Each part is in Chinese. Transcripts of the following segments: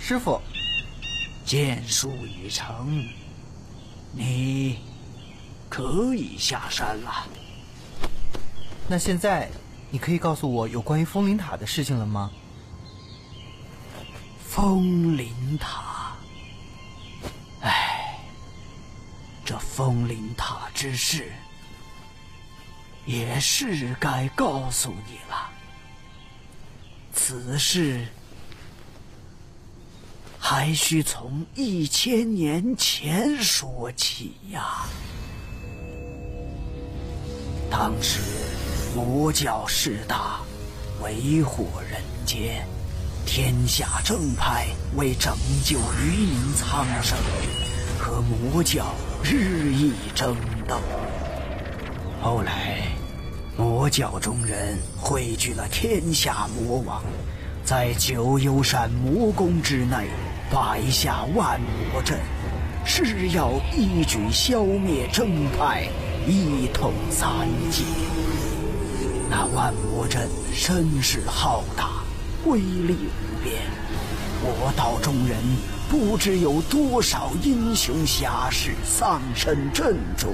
师傅， 剑术已成，你可以下山了。 那现在你可以告诉我有关于风铃塔的事情了吗？ 风铃塔，唉，这风铃塔之事也是该告诉你了。此事还需从1000年前说起呀。当时魔教势大，为祸人间，天下正派为拯救渔民苍生，和魔教日益争斗。后来魔教中人汇聚了天下魔王，在九幽山魔宫之内摆下万魔阵，誓要一举消灭正派，一统三界。那万魔阵声势浩大，威力无边，魔道中人不知有多少英雄侠士丧身阵中。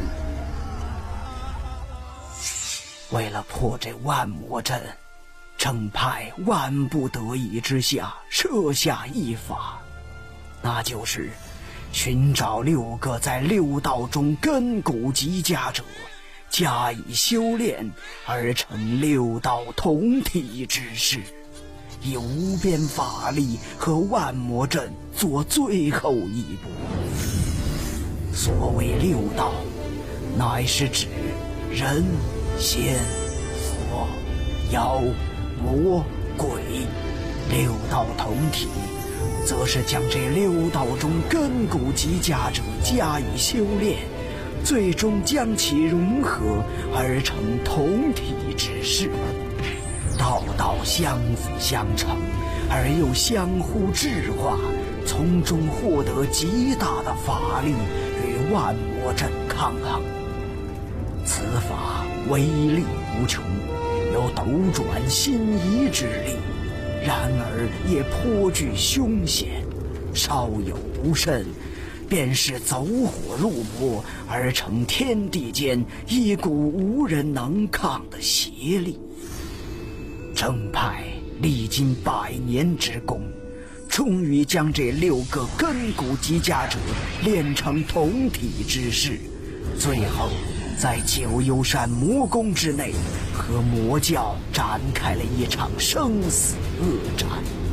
为了破这万魔阵，正派万不得已之下设下一法，那就是寻找6个在6道中根骨极佳者，加以修炼而成6道同体之势，以无边法力和万魔阵做最后一步。所谓6道，乃是指人、仙、佛、妖、魔、鬼，6道同体，则是将这6道中根骨极佳者加以修炼，最终将其融合而成同体之势，道道相辅相成，而又相互质化，从中获得极大的法力与万魔阵抗衡。此法威力无穷，有斗转星移之力，然而也颇具凶险，稍有不慎，便是走火入魔而成天地间一股无人能抗的邪力。正派历经100年之功，终于将这6个根骨极佳者炼成同体之势，最后在九幽山魔宫之内和魔教展开了一场生死恶战。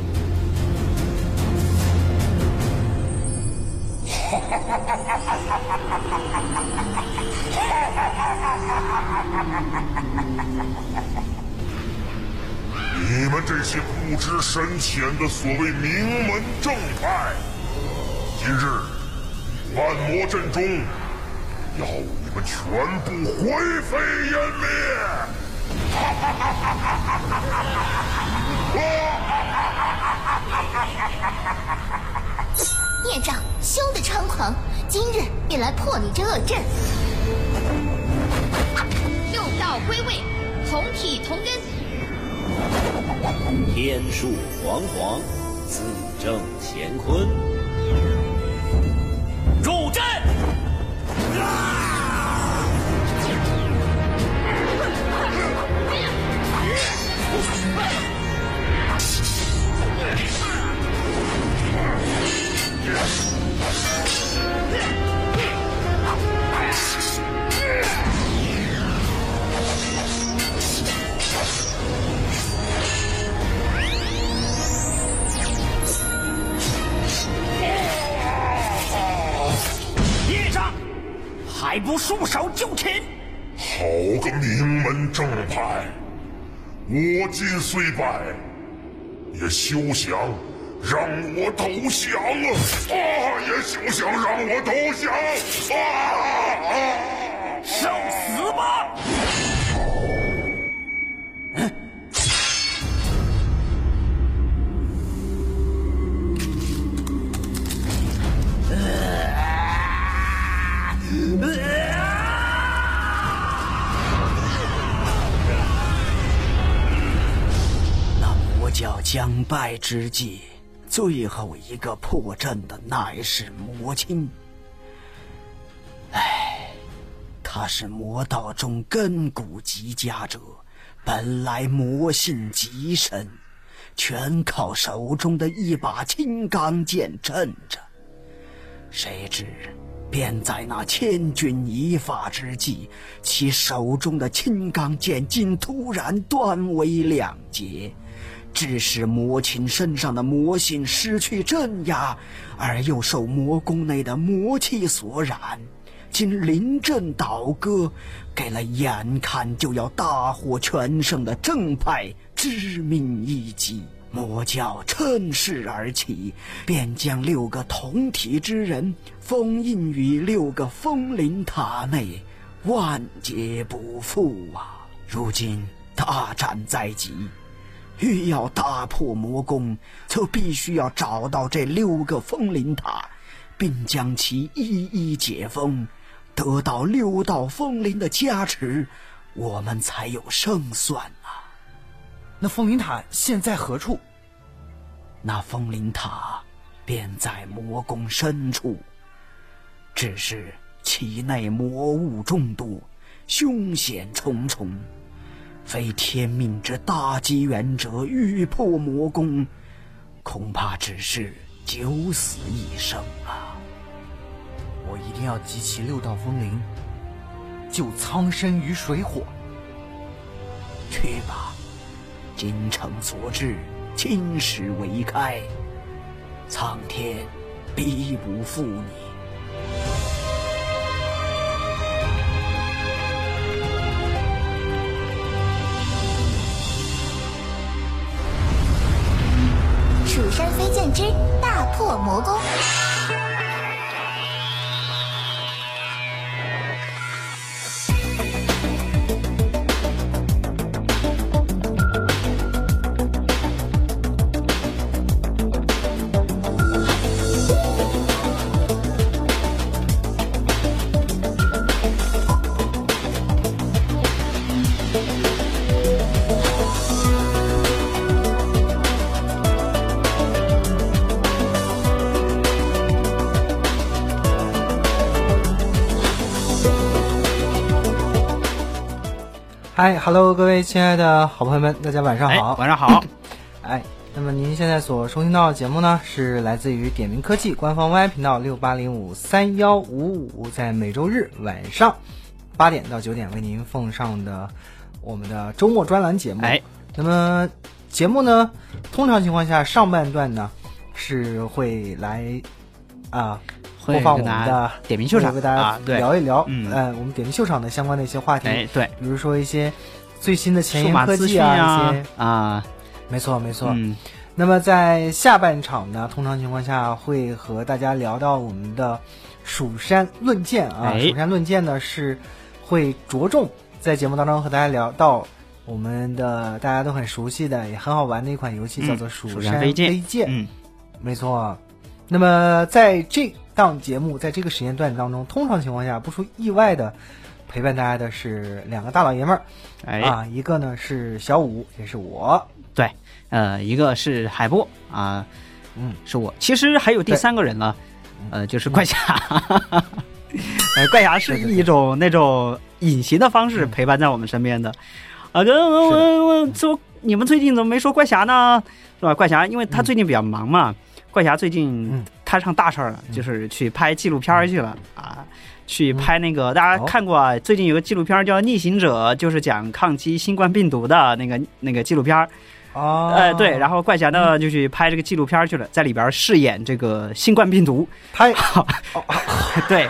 你们这些不知深浅的所谓名门正派，今日万魔阵中要你们全部灰飞烟灭！ 孽障，休得猖狂！今日便来破你这恶阵。 6道归位，同体同根。 天数煌煌，自正乾坤。入阵！ 还不束手就擒！ 好个名门正派，我今虽败，也休想让我投降啊！也休想让我投降啊！ 受死吧！那魔教将败之际， 最后一个破阵的乃是魔亲。他是魔道中根骨极佳者，本来魔性极深，全靠手中的一把金刚剑镇着。谁知便在那千钧一发之际，其手中的金刚剑竟突然断为两截，致使魔亲身上的魔性失去镇压，而又受魔宫内的魔气所染，竟临阵倒戈，给了眼看就要大获全胜的正派致命一击。魔教趁势而起，便将6个同体之人封印于6个风灵塔内，万劫不复啊！如今大战在即，欲要大破魔宫，就必须要找到这6个风灵塔，并将其一一解封，得到6道风灵的加持，我们才有胜算啊！ 那风灵塔现在何处？ 那风灵塔便在魔宫深处，只是其内魔物众多，凶险重重，非天命之大机缘者欲破魔宫，恐怕只是九死一生啊！ 我一定要集齐6道风灵，救苍生于水火。 去吧，今诚所至，今始为开，苍天必不负你。 蜀山飞剑之大破魔宫。 嗨 ，Hello， 各位亲爱的好朋友们，大家晚上好。 晚上好。 那么您现在所收听到的节目呢，是来自于点名科技官方 Y 频道68053155，在每周日晚上8点到9点为您奉上的我们的周末专栏节目。那么节目呢，通常情况下上半段呢是会来播放我们的点名秀场， 为大家聊一聊，我们点名秀场的相关的一些话题， 对， 比如说一些最新的前沿科技啊，一些没错，那么在下半场呢，通常情况下会和大家聊到我们的蜀山论剑啊，蜀山论剑呢是会着重在节目当中和大家聊到我们的大家都很熟悉的也很好玩的一款游戏，叫做蜀山飞剑，没错。那么在这档节目，在这个时间段当中，通常情况下不出意外的陪伴大家的是2个大老爷们儿，一个呢是小五，也是我， 对，一个是海波啊，是我。其实还有第3个人了，就是怪侠，怪侠是一种那种隐形的方式陪伴在我们身边的。我说你们最近怎么没说怪侠呢？是吧？怪侠因为他最近比较忙嘛。怪侠最近摊上大事了，就是去拍纪录片去了去拍那个大家看过啊，最近有个纪录片叫《逆行者》，就是讲抗击新冠病毒的那个纪录片对，然后怪侠呢就去拍这个纪录片去了，在里边饰演这个新冠病毒，对，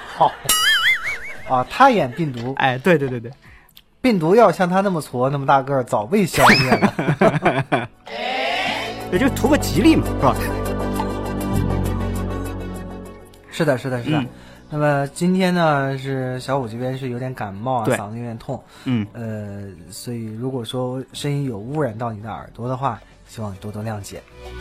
他演病毒， 对， 病毒要像他那么矬那么大个儿，早被消灭了。 也就图个吉利嘛，是吧？ 是的。那么今天呢，是小五这边是有点感冒嗓子有点痛，所以如果说声音有污染到你的耳朵的话，希望你多多谅解。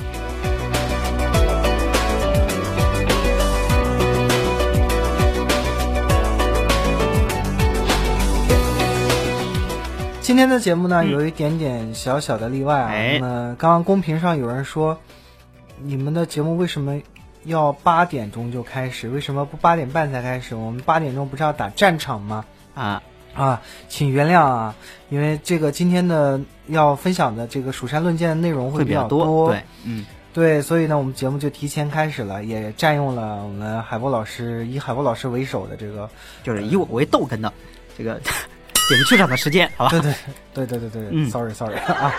今天的节目呢，有一点点小小的例外那么刚刚公屏上有人说你们的节目为什么要8点钟就开始？为什么不8点半才开始？我们8点钟不是要打战场吗？请原谅啊，因为这个今天的要分享的这个蜀山论剑的内容会比较多， 对， 对，所以呢，我们节目就提前开始了，也占用了我们海波老师以海波老师为首的这个， 就是以我为逗哏的这个节目剧场的时间，好吧？ 对，sorry 啊。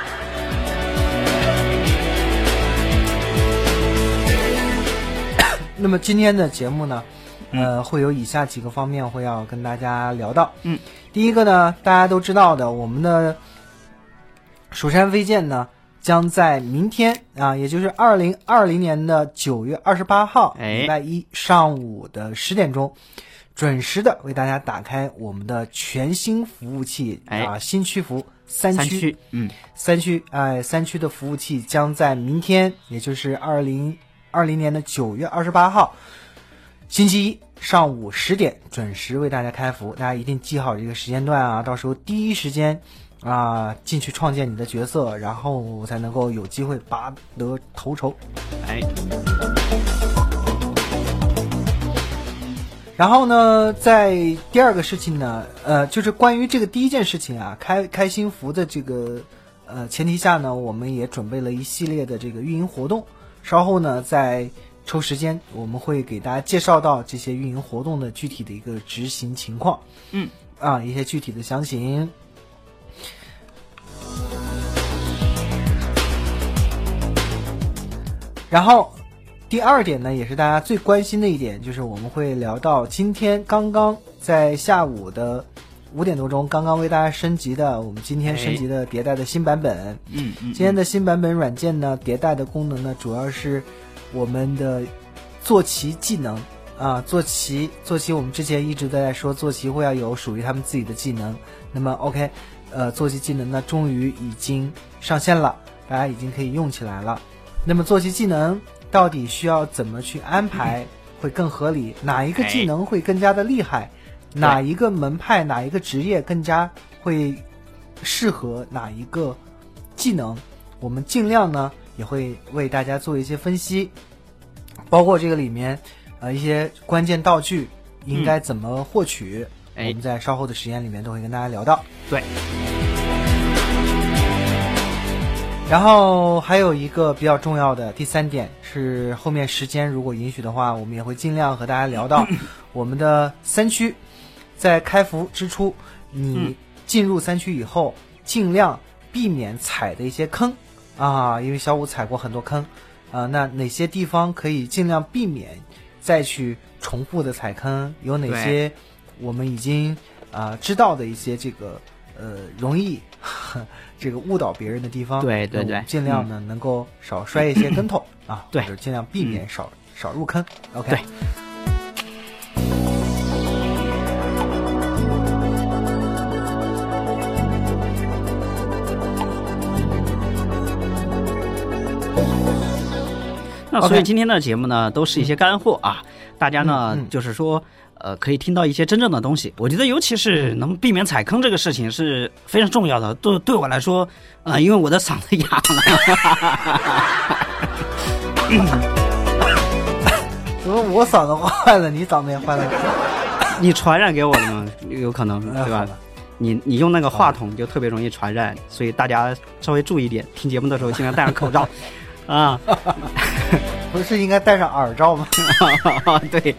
那么今天的节目呢，会有以下几个方面会要跟大家聊到。第一个呢，大家都知道的，我们的蜀山飞剑呢，将在明天啊，也就是2020年的9月28号，礼拜一上午的10点钟，准时的为大家打开我们的全新服务器新区服三区，三区的服务器将在明天，也就是2020年的9月28号，星期一上午10点准时为大家开服，大家一定记好这个时间段啊，到时候第一时间进去创建你的角色，然后才能够有机会拔得头筹。然后呢，在第二个事情呢，就是关于这个第一件事情啊，开新服的这个前提下呢，我们也准备了一系列的这个运营活动。稍后呢，在抽时间，我们会给大家介绍到这些运营活动的具体的一个执行情况，一些具体的详情。然后第二点呢，也是大家最关心的一点，就是我们会聊到今天刚刚在下午的5点多钟刚刚为大家升级的，我们今天升级的迭代的新版本。今天的新版本软件呢，迭代的功能呢，主要是我们的坐骑技能坐骑我们之前一直都在说坐骑会要有属于他们自己的技能，那么 OK， 坐骑技能呢终于已经上线了，大家已经可以用起来了。那么坐骑技能到底需要怎么去安排会更合理？哪一个技能会更加的厉害？哪一个门派哪一个职业更加会适合哪一个技能，我们尽量呢也会为大家做一些分析，包括这个里面一些关键道具应该怎么获取，我们在稍后的时间里面都会跟大家聊到。 对， 然后还有一个比较重要的第3点是，后面时间如果允许的话，我们也会尽量和大家聊到我们的3区。在开服之初，你进入3区以后，尽量避免踩的一些坑因为小五踩过很多坑那哪些地方可以尽量避免再去重复的踩坑？有哪些我们已经知道的一些这个容易这个误导别人的地方？ 对， 尽量呢能够少摔一些跟头对， 或者尽量避免少入坑。OK。 对。那所以今天的节目呢，都是一些干货大家呢就是说可以听到一些真正的东西。我觉得尤其是能避免踩坑这个事情是非常重要的。对我来说因为我的嗓子哑怎么我嗓子坏了，你嗓子也坏了？ 你传染给我的吗？有可能对吧？你用那个话筒就特别容易传染，所以大家稍微注意一点，听节目的时候尽量戴上口罩不是应该戴上耳罩吗？ 对。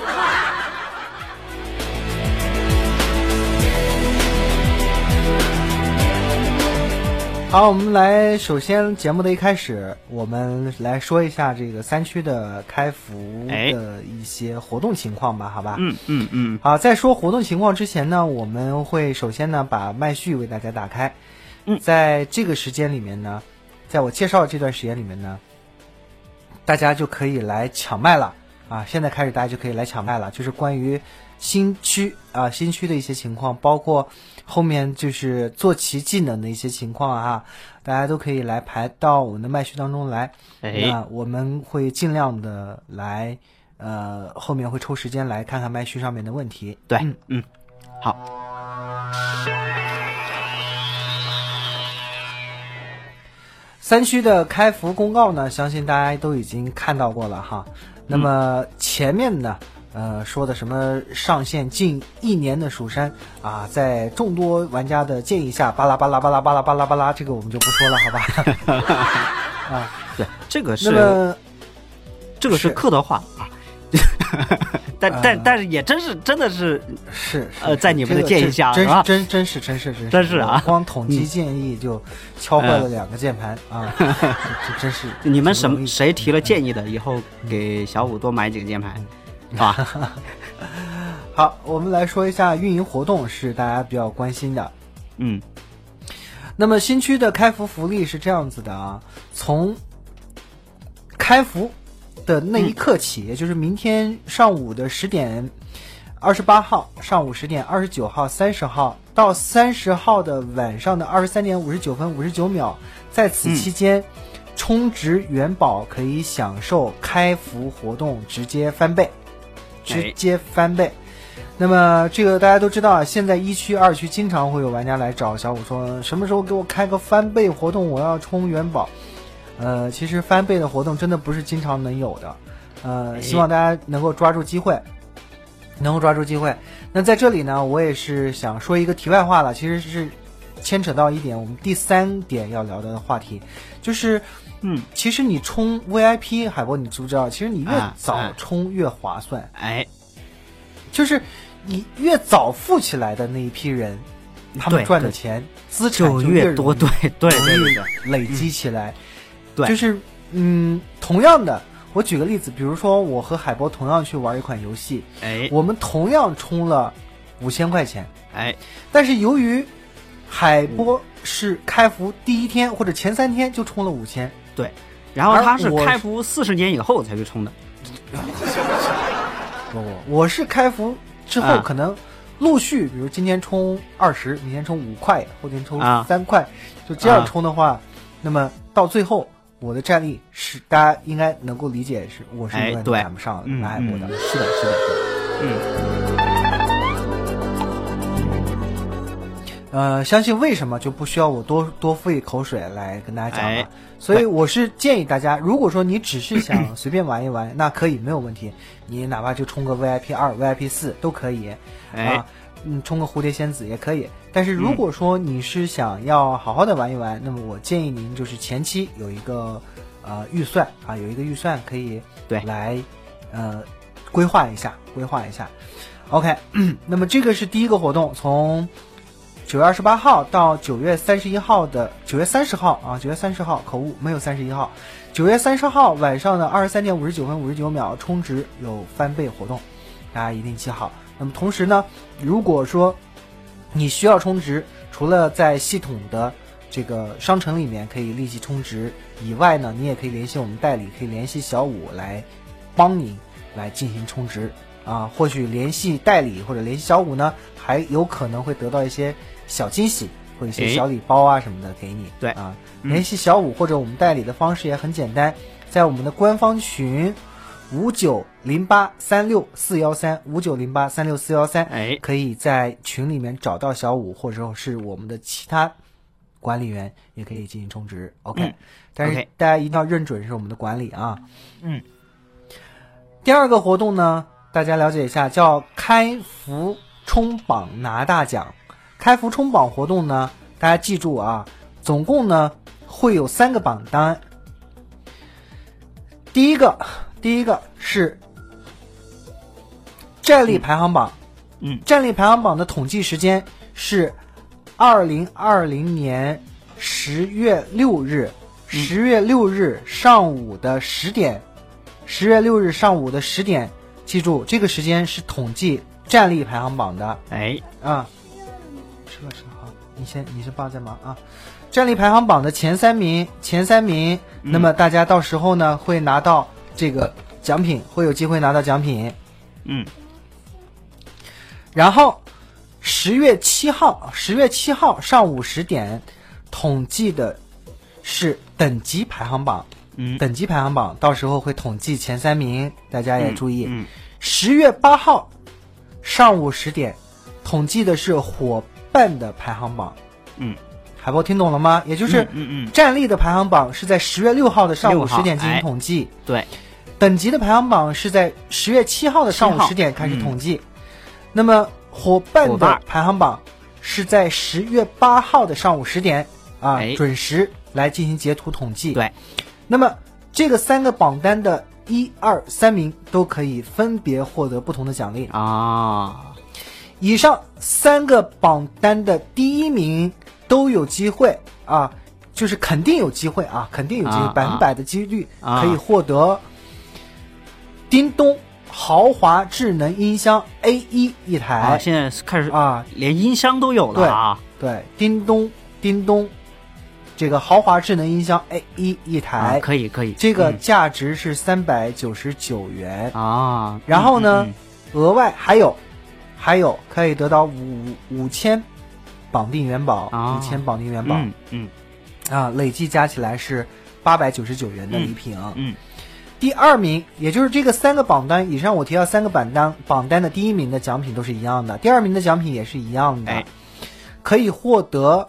好，我们首先节目的一开始，我们来说一下这个3区的开服的一些活动情况吧，好吧？好，在说活动情况之前呢，我们会首先呢把麦序为大家打开。在这个时间里面呢，在我介绍这段时间里面呢，大家就可以来抢麦了现在开始大家就可以来抢麦了，就是关于新区的一些情况，包括后面就是坐骑技能的一些情况大家都可以来排到我们的麦序当中来。那我们会尽量的来后面会抽时间来看看麦序上面的问题。 对，好。 3区的开服公告呢，相信大家都已经看到过了哈。那么前面呢，说的什么上线近1年的蜀山啊，在众多玩家的建议下，巴拉巴拉巴拉巴拉巴拉巴拉，这个我们就不说了，好吧？啊， 对，这个是客套话啊。但是也真的是在你们的建议下，是吧？ 真是啊！ 光统计建议就敲坏了2个键盘啊！这真是你们谁提了建议的，以后给小五多买几个键盘，是吧？ 好，我们来说一下运营活动，是大家比较关心的。那么新区的开服福利是这样子的啊，从开服的那一刻起，也就是明天上午的10点，28号上午10点，29号、30号到30号的晚上的23点59分59秒，在此期间，充值元宝可以享受开服活动直接翻倍，那么这个大家都知道啊，现在1区、2区经常会有玩家来找小五说，什么时候给我开个翻倍活动，我要充元宝。其实翻倍的活动真的不是经常能有的，希望大家能够抓住机会，那在这里呢，我也是想说一个题外话了，其实是牵扯到一点我们第3点要聊的话题，就是其实你充 VIP 海波，你知不知道？其实你越早充越划算，就是你越早富起来的那一批人，他们赚的钱资产就越多，对， 累积起来。 对， 就是同样的，我举个例子，比如说我和海波同样去玩一款游戏，我们同样充了5000块钱，但是由于海波是开服第1天或者前3天就充了5000， 对，然后他是开服40年以后才去充的， 我是开服之后可能陆续，比如今天充20，明天充5块，后天充3块，就这样充的话，那么到最后。我的战力是大家应该能够理解，是我是永远赶不上来海波的， 是的，相信为什么就不需要我多费口水来跟大家讲了。所以我是建议大家，如果说你只是想随便玩一玩，那可以没有问题，你哪怕就充个 VIP2、VIP4 都可以啊。充个蝴蝶仙子也可以，但是如果说你是想要好好的玩一玩，那么我建议您就是前期有一个预算啊，有一个预算可以来规划一下。OK， 那么这个是第一个活动，从9月28号到9月31号的9月30号啊，9月30号口误，没有31号，9月30号晚上的23点59分59秒充值有翻倍活动，大家一定记好。那么同时呢，如果说你需要充值，除了在系统的这个商城里面可以立即充值以外呢，你也可以联系我们代理，可以联系小五来帮你来进行充值啊。或许联系代理或者联系小五呢，还有可能会得到一些小惊喜或一些小礼包啊什么的给你。 对啊，联系小五或者我们代理的方式也很简单，在我们的官方群5908364413，5908364413，可以在群里面找到小五，或者是我们的其他管理员，也可以进行充值。OK，但是大家一定要认准是我们的管理啊。第二个活动呢，大家了解一下，叫开服冲榜拿大奖。开服冲榜活动呢，大家记住啊，总共呢会有3个榜单。第一个是战力排行榜，战力排行榜的统计时间是2020年10月6日，10月6日上午的10点，10月6日上午的10点，记住这个时间是统计战力排行榜的。吃了好，你先爸在忙啊。战力排行榜的前三名，那么大家到时候呢会拿到这个奖品，会有机会拿到奖品。然后10月7号上午10点统计的是等级排行榜，等级排行榜到时候会统计前3名，大家也注意。10月8号上午10点统计的是伙伴的排行榜。 海波听懂了吗？也就是战力的排行榜是在10月6号的上午10点进行统计， 对， 等级的排行榜是在10月7号的上午10点开始统计，那么伙伴的排行榜是在10月8号的上午10点准时来进行截图统计。 对， 那么这个3个榜单的1、2、3名都可以分别获得不同的奖励啊。 以上3个榜单的第1名都有机会就是肯定有机会肯定有机会，100%的几率可以获得叮咚豪华智能音箱 A1 一台。 现在开始连音箱都有了对，叮咚这个豪华智能音箱 A1 一台， 可以， 这个价值是399元然后呢，额外还有可以得到5000绑定元宝，5000绑定元宝，累计加起来是899元的礼品。第2名，也就是这个3个榜单以上我提到3个榜单的第1名的奖品都是一样的，第2名的奖品也是一样的，可以获得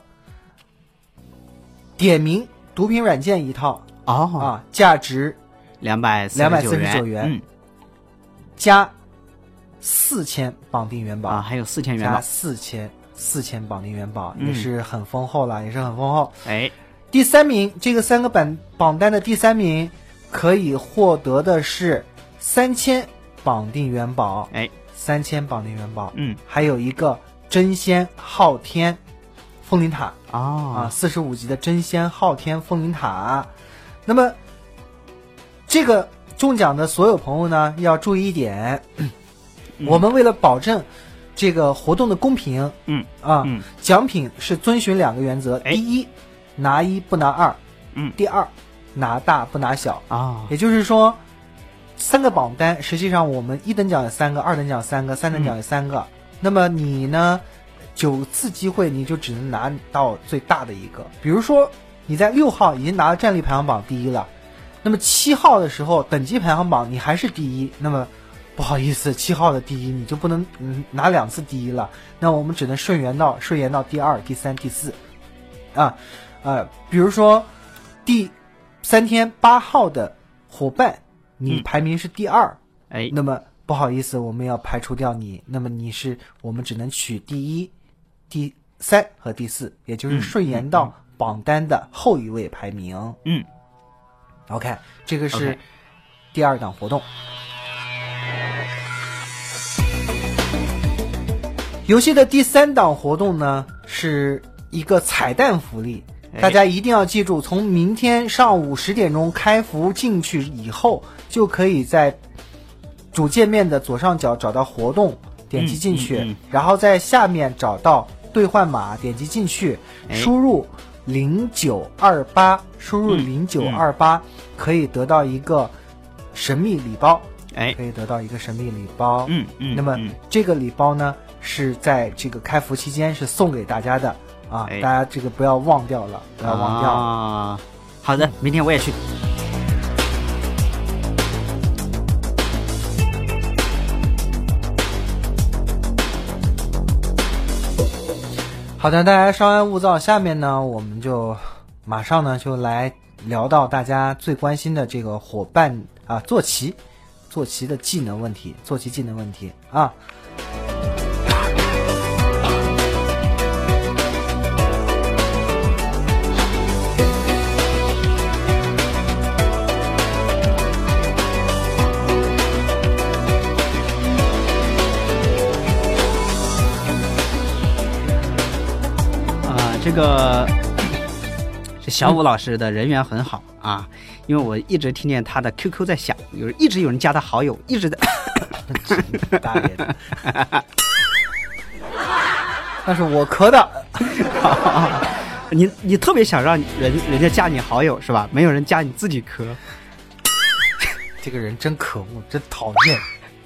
点名毒品软件一套价值249元，加4000绑定元宝还有4000元宝， 加4000绑定元宝，也是很丰厚了，也是很丰厚。第3名，这个3个榜单的第3名可以获得的是3000绑定元宝，3000绑定元宝，还有一个真仙昊天风铃塔45级的真仙昊天风铃塔。那么这个中奖的所有朋友呢，要注意一点，我们为了保证这个活动的公平，奖品是遵循2个原则，第一，拿1不拿2，第二，拿大不拿小也就是说3个榜单实际上我们1等奖有3个，2等奖有3个，3等奖有3个，那么你呢9次机会你就只能拿到最大的一个。比如说你在6号已经拿了战力排行榜第1了，那么7号的时候等级排行榜你还是第1，那么不好意思7号的第1你就不能拿2次第1了，那我们只能顺延到第2、第3、第4比如说第3天8号的伙伴你排名是第2，那么不好意思我们要排除掉你，那么我们只能取第1、第3和第4，也就是顺延到榜单的后一位排名。OK， 这个是第2档活动。游戏的第3档活动呢是一个彩蛋福利，大家一定要记住，从明天上午10点钟开服进去以后，就可以在主界面的左上角找到活动，点击进去，然后在下面找到兑换码，点击进去，输入0928，输入0928，可以得到一个神秘礼包，可以得到一个神秘礼包。那么这个礼包呢是在这个开服期间是送给大家的大家这个不要忘掉了，不要忘掉。 好的，明天我也去。 好的，大家稍安勿躁，下面呢我们就马上呢就来聊到大家最关心的这个伙伴坐骑的技能问题，坐骑技能问题这小武老师的人缘很好因为我一直听见他的 QQ 在响，一直有人加他好友，一直在大爷的那是我咳的你特别想让人家加你好友是吧？没有人加你自己咳这个人真可恶，真讨厌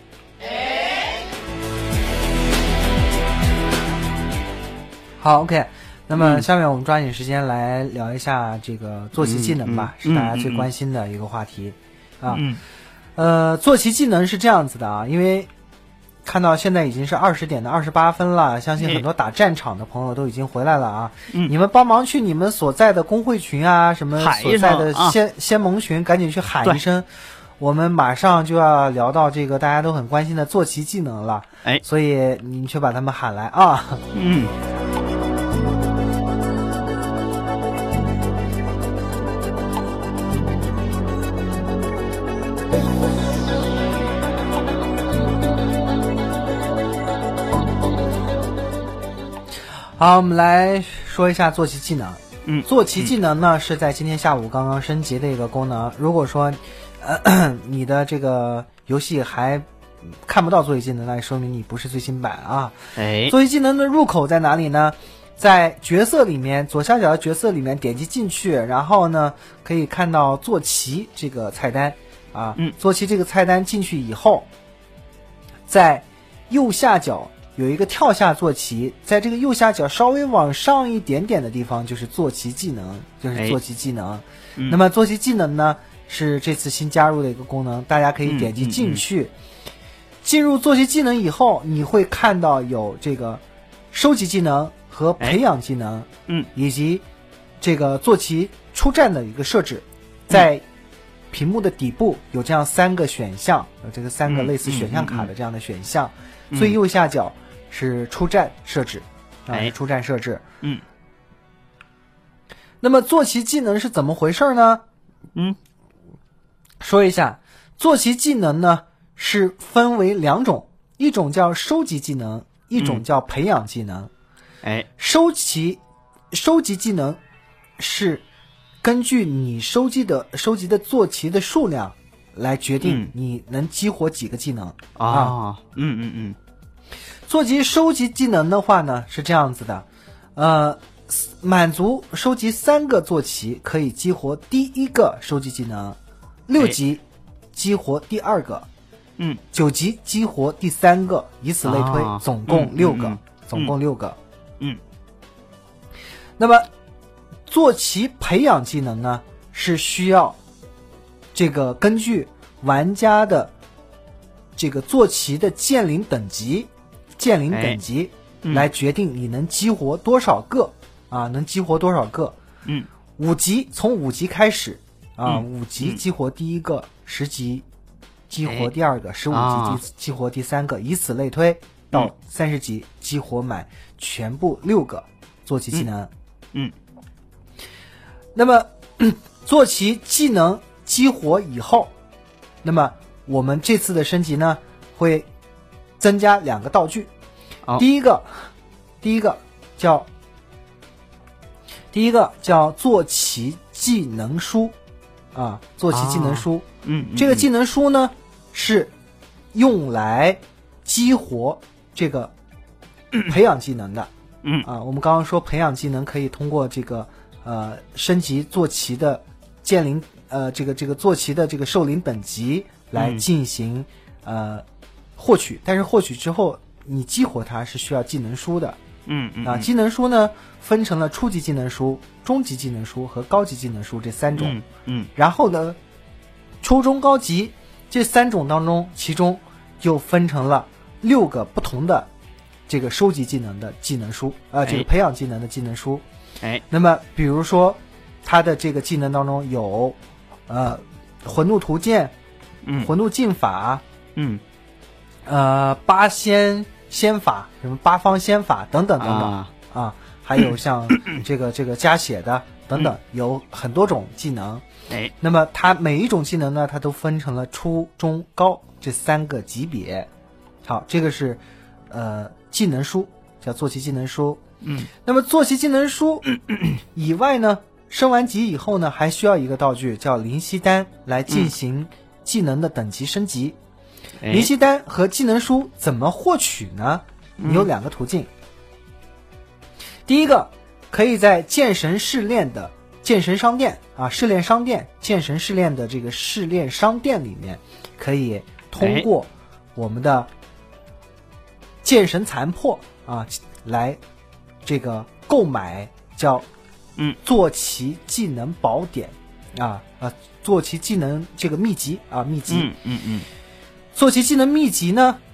好 OK， 那么下面我们抓紧时间来聊一下这个坐骑技能吧，是大家最关心的一个话题坐骑技能是这样子的因为看到现在已经是20点的28分了，相信很多打战场的朋友都已经回来了啊。你们帮忙去你们所在的工会群啊，什么所在的先盟群，赶紧去喊一声。我们马上就要聊到这个大家都很关心的坐骑技能了，所以你去把他们喊来啊。好，我们来说一下坐骑技能。坐骑技能呢是在今天下午刚刚升级的一个功能。如果说你的这个游戏还看不到坐骑技能，那说明你不是最新版啊。坐骑技能的入口在哪里呢？在角色里面左下角的角色里面点击进去，然后呢可以看到坐骑这个菜单啊。坐骑这个菜单进去以后，在右下角有一个跳下坐骑，在这个右下角稍微往上一点点的地方就是坐骑技能，就是坐骑技能。那么坐骑技能呢是这次新加入的一个功能，大家可以点击进去。进入坐骑技能以后，你会看到有这个收集技能和培养技能，以及这个坐骑出战的一个设置。在屏幕的底部有这样3个选项，有这个3个类似选项卡的这样的选项。最右下角是出战设置，出战设置。那么坐骑技能是怎么回事呢？说一下，坐骑技能呢是分为2种，一种叫收集技能，一种叫培养技能。收集技能是根据你收集的坐骑的数量来决定你能激活几个技能啊。坐骑收集技能的话呢是这样子的，满足收集3个坐骑可以激活第1个收集技能，6级激活第2个，9级激活第3个，以此类推，总共6个。那么坐骑培养技能呢是需要这个根据玩家的这个坐骑的剑灵等级来决定你能激活多少个能激活多少个。5级从5级开始5级激活第1个，10级激活第2个，15级激活第3个，以此类推到30级激活满全部6个坐骑技能。那么坐骑技能激活以后，那么我们这次的升级呢会增加2个道具。第一个叫坐骑技能书坐骑技能书。这个技能书呢是用来激活这个培养技能的。我们刚刚说培养技能可以通过这个升级坐骑的剑灵这个坐骑的这个兽灵等级来进行获取，但是获取之后你激活它是需要技能书的。技能书呢分成了初级技能书、中级技能书和高级技能书这3种。然后呢初中高级这3种当中，其中又分成了6个不同的这个收集技能的技能书这个培养技能的技能书。那么比如说它的这个技能当中有魂怒图鉴、魂怒禁法、八仙法，什么八方仙法等等还有像这个加血的等等，有很多种技能。那么它每一种技能呢，它都分成了初中高这3个级别。好，这个是技能书，叫坐骑技能书。那么坐骑技能书以外呢，升完级以后呢，还需要一个道具叫灵犀丹来进行技能的等级升级。灵犀丹和技能书怎么获取呢？你有2个途径。第一个，可以在剑神试炼的剑神商店试炼商店，剑神试炼的这个试炼商店里面，可以通过我们的剑神残破来这个购买叫坐骑技能宝典坐骑技能这个秘籍。坐骑技能秘籍呢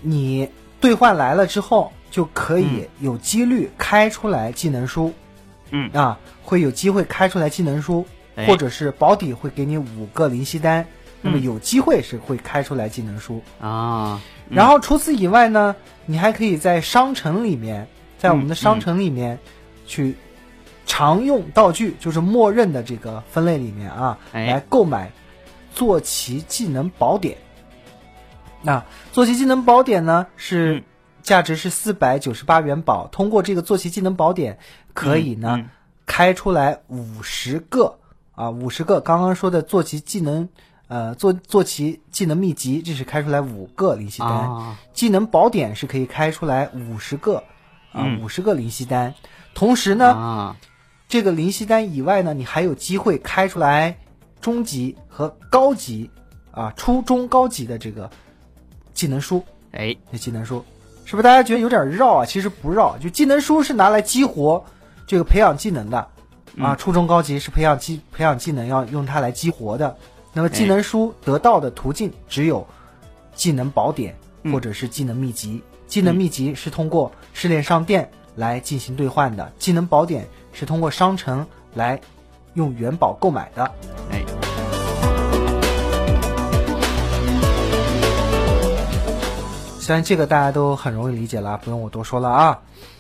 你兑换来了之后，就可以有几率开出来技能书。会有机会开出来技能书，或者是保底会给你5个灵犀丹，那么有机会是会开出来技能书啊。 然后除此以外呢，你还可以在商城里面，在我们的商城里面去常用道具，就是默认的这个分类里面啊，来购买坐骑技能宝典。那坐骑技能宝典呢是价值是498元宝，通过这个坐骑技能宝典可以呢开出来50个50个。刚刚说的坐骑技能坐骑技能秘籍，这是开出来5个灵犀丹，技能宝典是可以开出来50个50个灵犀丹。同时呢这个灵犀丹以外呢，你还有机会开出来中级和高级初中高级的这个技能书。这技能书是不是大家觉得有点绕啊？其实不绕，就技能书是拿来激活这个培养技能的初中高级是培养技能要用它来激活的。那么技能书得到的途径只有技能宝典或者是技能秘籍。技能秘籍是通过试炼商店来进行兑换的，技能宝典是通过商城来用元宝购买的。虽然这个大家都很容易理解了，不用我多说了啊。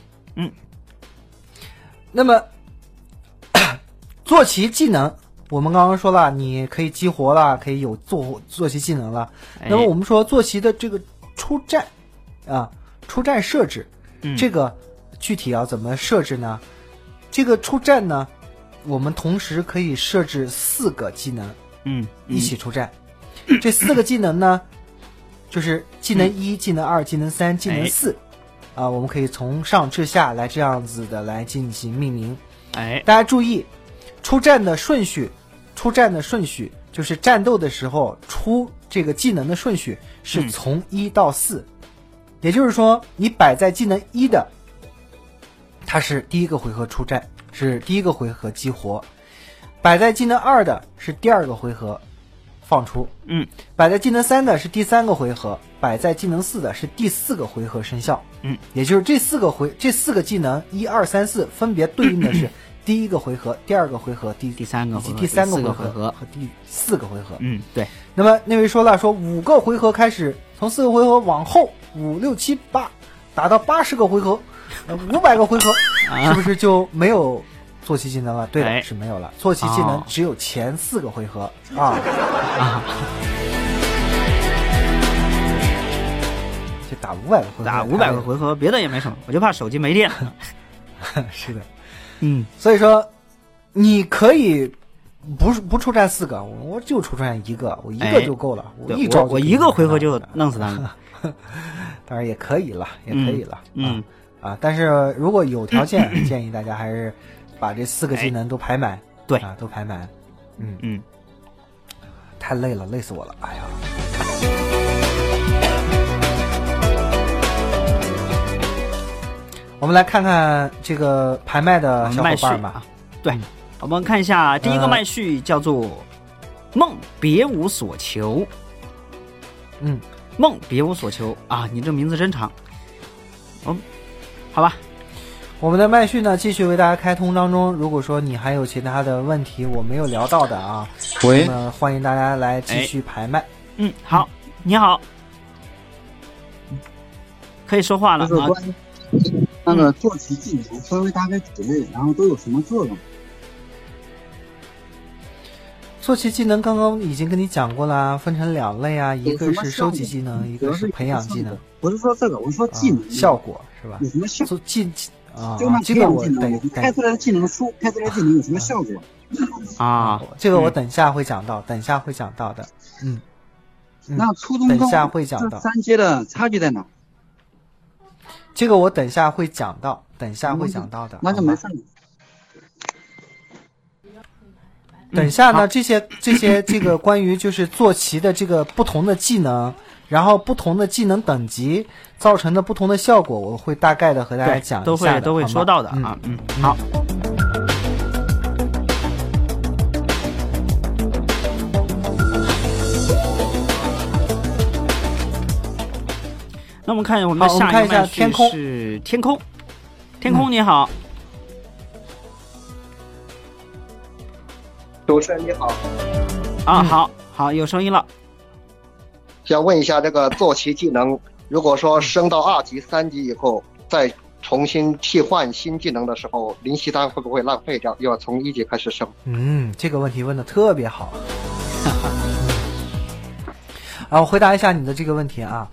那么坐骑技能我们刚刚说了，你可以激活了，可以有坐骑技能了。那么我们说坐骑的这个出战出战设置，这个具体要怎么设置呢？这个出战呢，我们同时可以设置4个技能一起出战。这4个技能呢就是技能1、技能2、技能3、技能4我们可以从上至下来这样子的来进行命名。大家注意出战的顺序就是战斗的时候出这个技能的顺序是从1到4，也就是说你摆在技能1的它是第1个回合出战，是第1个回合激活；摆在技能2的是第2个回合放出，摆在技能3的是第3个回合，摆在技能4的是第4个回合生效。也就是这4个技能1、2、3、4分别对应的是第1个回合、第2个回合、第3个回合、第3个回合和第4个回合。 对。 那么那位说了，说5个回合开始，从4个回合往后5、6、7、8打到80个回合，500个回合，是不是就没有坐骑技能了？对的，是没有了。坐骑技能只有前4个回合就打500个回合， 打500个回合，别的也没什么，我就怕手机没电了。 是的，所以说你可以不出战4个，我就出战1个，我1个就够了，我一招我1个回合就弄死他们。 当然也可以了，但是如果有条件，建议大家还是把这4个技能都排满。 对都排满。太累了，累死我了，哎呀。我们来看看这个排卖的小伙伴吧。 对，我们看一下第一个麦序叫做梦别无所求。梦别无所求啊，你这名字真长。好吧， 我们的麦序呢继续为大家开通当中。如果说你还有其他的问题我没有聊到的那么欢迎大家来继续排麦。 好，你好，可以说话了啊。 那个坐骑技能分为大概几类，然后都有什么作用？ 坐骑技能刚刚已经跟你讲过了，分成2类一个是收集技能，一个是培养技能。 不是说这个，我说技能效果是吧？ 有什么效果？ 这个我开出来的技能书，开出来的技能有什么效果？ 这个我等下会讲到，的。 那初中等下会讲到 3阶的差距在哪？ 这个我等下会讲到，的。 那就没事。 等下呢，这些这个关于就是坐骑的这个不同的技能，然后不同的技能等级造成的不同的效果，我会大概的和大家讲一下的， 都会说到的啊。好。那们看我们的下一个天空是天空，天空你好。 主持人你好。 好，有声音了。 想问一下，这个坐骑技能，如果说升到2级、3级以后，再重新替换新技能的时候，灵犀丹会不会浪费掉？又要从1级开始升？ 这个问题问的特别好。我回答一下你的这个问题啊。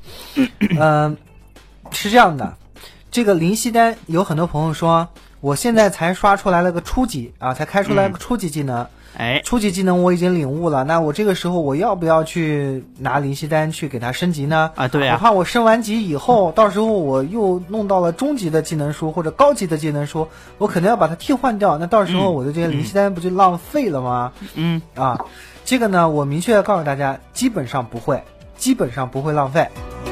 是这样的，这个灵犀丹有很多朋友说，我现在才刷出来了个初级啊，才开出来个初级技能。初级技能我已经领悟了，那我这个时候我要不要去拿灵犀丹去给它升级呢？ 对啊， 我怕我升完级以后，到时候我又弄到了中级的技能书或者高级的技能书，我可能要把它替换掉，那到时候我的这些灵犀丹不就浪费了吗？这个呢，我明确的告诉大家，基本上不会浪费。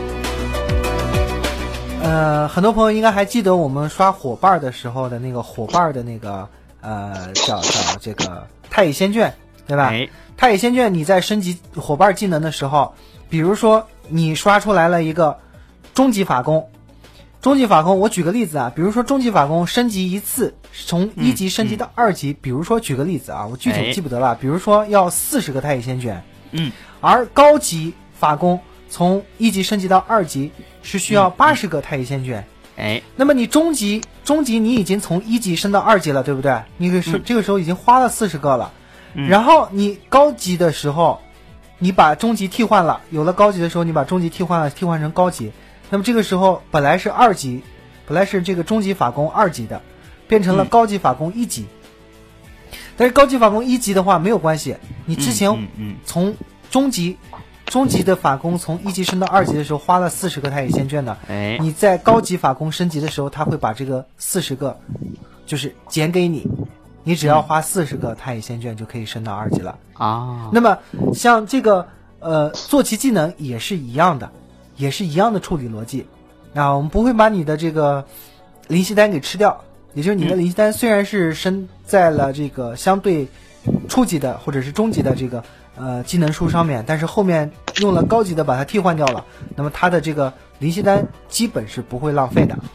很多朋友应该还记得我们刷伙伴的时候的那个伙伴的那个叫这个太乙仙卷，对吧？太乙仙卷你在升级伙伴技能的时候，比如说你刷出来了一个终极法功，我举个例子啊，比如说终极法功升级一次，从1级升级到2级，比如说举个例子啊，我具体记不得了，比如说要40个太乙仙卷，而高级法功从1级升级到2级是需要80个太乙仙卷。那么你中级你已经从1级升到2级了，对不对？你这个时候已经花了40个了。然后你高级的时候，你把中级替换了，有了高级的时候，你把中级替换成高级。那么这个时候本来是2级，本来是这个终极法功2级的，变成了高级法功1级。但是高级法功1级的话没有关系，你之前从中级的法功从1级升到2级的时候花了40个太乙仙卷的，你在高级法功升级的时候，他会把这个40个就是减给你，你只要花40个太乙仙卷就可以升到2级了啊。那么像这个坐骑技能也是一样的处理逻辑啊，我们不会把你的这个灵犀丹给吃掉，也就是你的灵犀丹虽然是升在了这个相对初级的或者是中级的这个技能书上面，但是后面用了高级的把它替换掉了，那么它的这个灵犀丹基本是不会浪费的。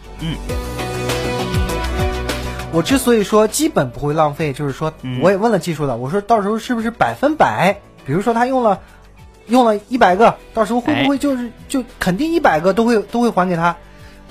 我之所以说基本不会浪费，就是说我也问了技术的，我说到时候是不是100%，比如说他用了100个，到时候会不会就肯定100个都会还给他？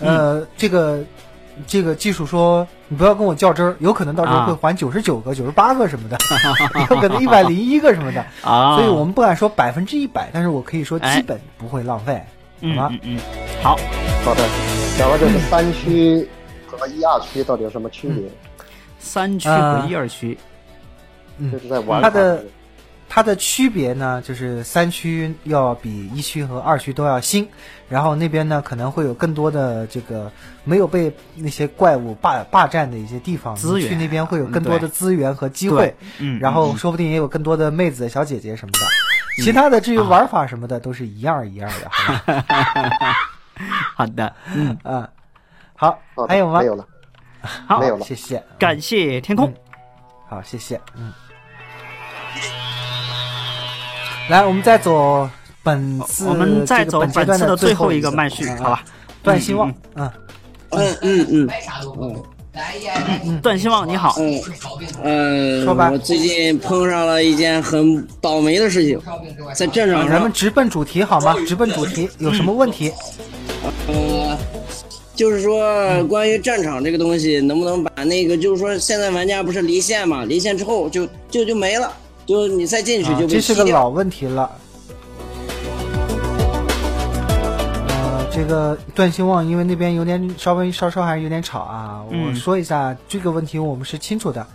这个技术说你不要跟我较真儿，有可能到时候会还99个、98个什么的，有可能101个什么的所以我们不敢说100%，但是我可以说基本不会浪费，好吗？ 好的。然后这个3区和1、2区到底有什么区别 ？3区和1、2区， 就是在玩它的区别呢，就是3区要比1区和2区都要新，然后那边呢可能会有更多的这个没有被那些怪物霸占的一些地方， 资源去那边会有更多的资源和机会，然后说不定也有更多的妹子小姐姐什么的。其他的至于玩法什么的都是一样的，好吧？ 好的， 好，还有吗？ 没有了， 好， 没有了， 谢谢， 感谢天空， 好，谢谢，来，我们再走本次的最后一个麦序，好吧？ 段希望， 段希望你好， 说吧。 我最近碰上了一件很倒霉的事情，在战场上。 咱们直奔主题好吗？直奔主题，有什么问题？ 就是说关于战场这个东西，能不能把那个，就是说现在玩家不是离线嘛？离线之后就没了。就你再进去就被这是个老问题了。这个段兴旺因为那边有点稍稍还是有点吵啊，我说一下这个问题我们是清楚的。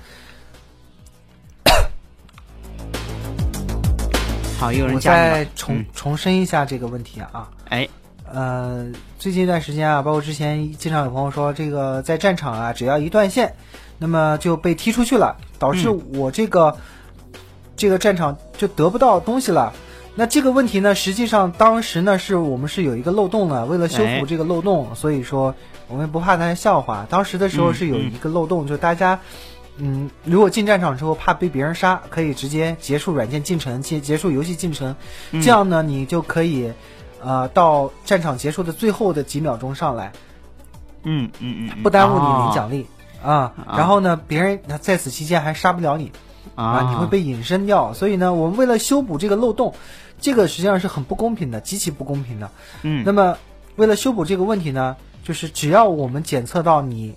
好，有人我再重申一下这个问题啊。最近一段时间啊，包括之前经常有朋友说，这个在战场啊，只要一断线，那么就被踢出去了，导致我这个战场就得不到东西了。那这个问题呢，实际上当时呢我们是有一个漏洞的，为了修复这个漏洞，所以说我们不怕大家笑话。当时的时候是有一个漏洞，就大家如果进战场之后怕被别人杀，可以直接结束软件进程，结束游戏进程，这样呢你就可以到战场结束的最后的几秒钟上来，不耽误你领奖励然后呢，别人在此期间还杀不了你你会被隐身掉。所以呢，我们为了修补这个漏洞，这个实际上是很不公平的，极其不公平的。那么为了修补这个问题呢，就是只要我们检测到你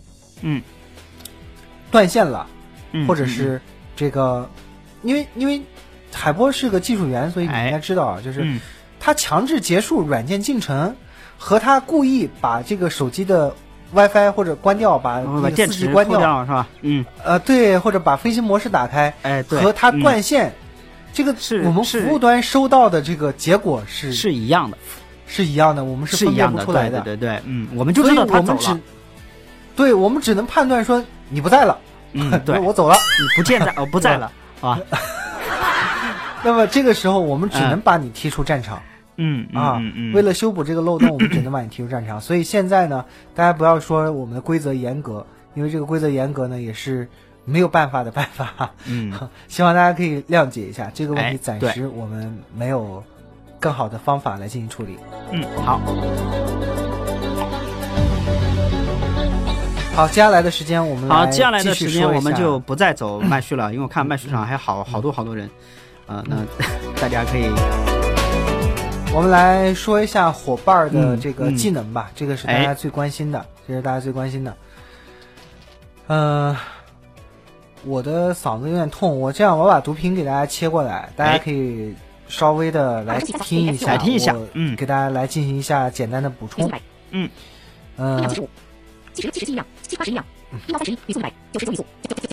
断线了，或者是这个，因为海波是个技术员，所以你应该知道啊，就是他强制结束软件进程和他故意把这个手机的 WiFi 或者关掉，把那个4G 关掉是吧？ 对，或者把飞行模式打开， 对， 和他断线，这个是我们服务端收到的这个结果是一样的， 是一样的，我们是分辨不出来的。 对，我们就知道他走了。 对，我们只能判断说你不在了， 对， 我走了， 你不见在，我不在了啊。 那么这个时候我们只能把你踢出战场。为了修补这个漏洞，我们只能把你踢出战场。所以现在呢，大家不要说我们的规则严格，因为这个规则严格呢也是没有办法的办法。希望大家可以谅解一下这个问题，暂时我们没有更好的方法来进行处理。好，接下来的时间我们来接下来的时间我们就不再走麦序了，因为我看麦序上还好多人，那大家可以。 我们来说一下伙伴的这个技能吧，这个是大家最关心的，我的嗓子有点痛，我把读屏给大家切过来，大家可以稍微的来听一下，给大家来进行一下简单的补充。 计时一样，80一样，1到31语速100，99语速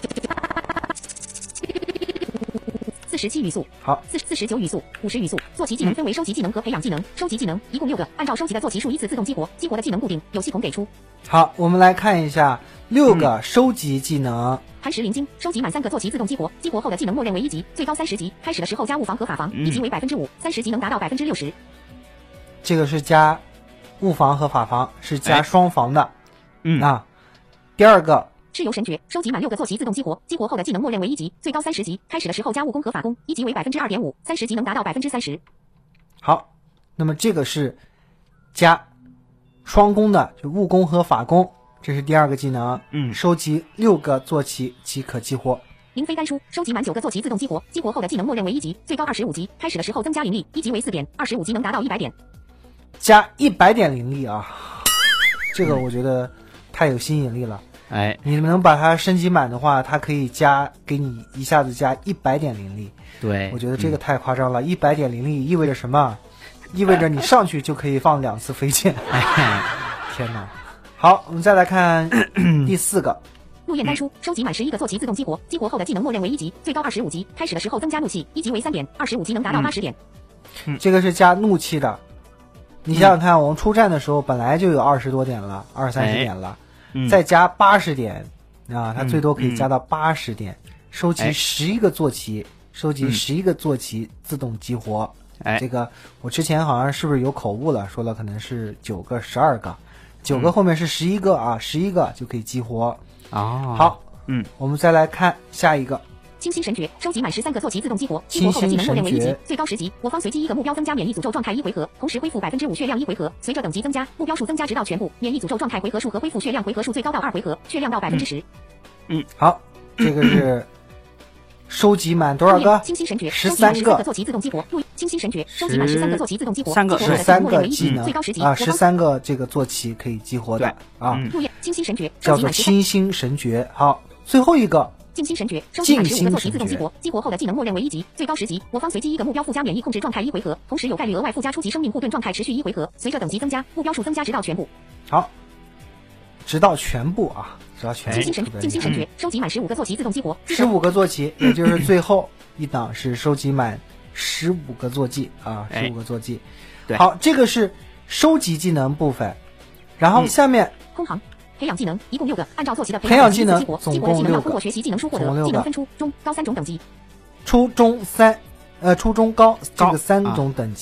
，47语速， 好 ，49语速，50语速。坐骑技能分为收集技能和培养技能，收集技能一共6个，按照收集的坐骑数依次自动激活，激活的技能固定，由系统给出。 好，我们来看一下6个收集技能。 寒食灵晶，收集满3个坐骑自动激活，激活后的技能默认为1级，最高30级，开始的时候加物防和法防，1级为5%，30级能达到60%。 这个是加物防和法防，是加双防的。第二个蚩尤神诀，收集满6个坐骑自动激活，激活后的技能默认为1级，最高30级，开始的时候加物攻和法攻，1级为2.5%，30级能达到30%。 好，那么这个是加双攻的，就物攻和法攻，这是第二个技能。收集6个坐骑即可激活。 灵飞甘书，收集满9个坐骑自动激活，激活后的技能默认为1级，最高25级，开始的时候增加灵力，1级为4点，25级能达到100点。 加100点灵力啊，这个我觉得太有吸引力了。你能把它升级满的话，它可以给你一下子加100点灵力。 对， 我觉得这个太夸张了。100点灵力意味着什么？意味着你上去就可以放2次飞剑。天哪！好，我们再来看第4个。 怒焰丹书，收集满11个坐骑自动激活，激活后的技能默认为1级，最高25级，开始的时候增加怒气，1级为3点，25级能达到80点。 这个是加怒气的。你想想看，我们出战的时候本来就有20多点了，20-30点了，再加80点它最多可以加到80点。收集11个坐骑，自动激活。这个我之前好像是不是有口误了，说了可能是9个、12个，9个后面是11个11个就可以激活。好，我们再来看下一个。 清新神诀，收集满13个坐骑自动激活，激活后的技能默认为1级，最高10级，我方随机1个目标增加免疫诅咒状态1回合，同时恢复5%血量1回合，随着等级增加，目标数增加直到全部，免疫诅咒状态回合数和恢复血量回合数最高到2回合，血量到10%。 好，这个是收集满多少个？ 清新神诀 13 个坐骑自动激活。清新神诀收集满13个坐骑自动激活 ，13个技能最高10级 13个这个坐骑可以激活的清新神诀叫做清新神诀。好，最后一个。 静心神诀，收集满15个坐骑自动激活，激活后的技能默认为1级，最高10级，我方随机1个目标附加免疫控制状态1回合，同时有概率额外附加初级生命护盾状态持续1回合，随着等级增加，目标数增加直到全部。 好，直到全部。静心神诀，收集满15个坐骑自动激活 ，15个坐骑，也就是最后一档是收集满15个坐骑15个坐骑。好，这个是收集技能部分，然后下面空行。培养技能一共6个，按照坐骑的培养技能激活的技能要通过学习技能书获得，技能分初中高3种等级。 初中高这个3种等级。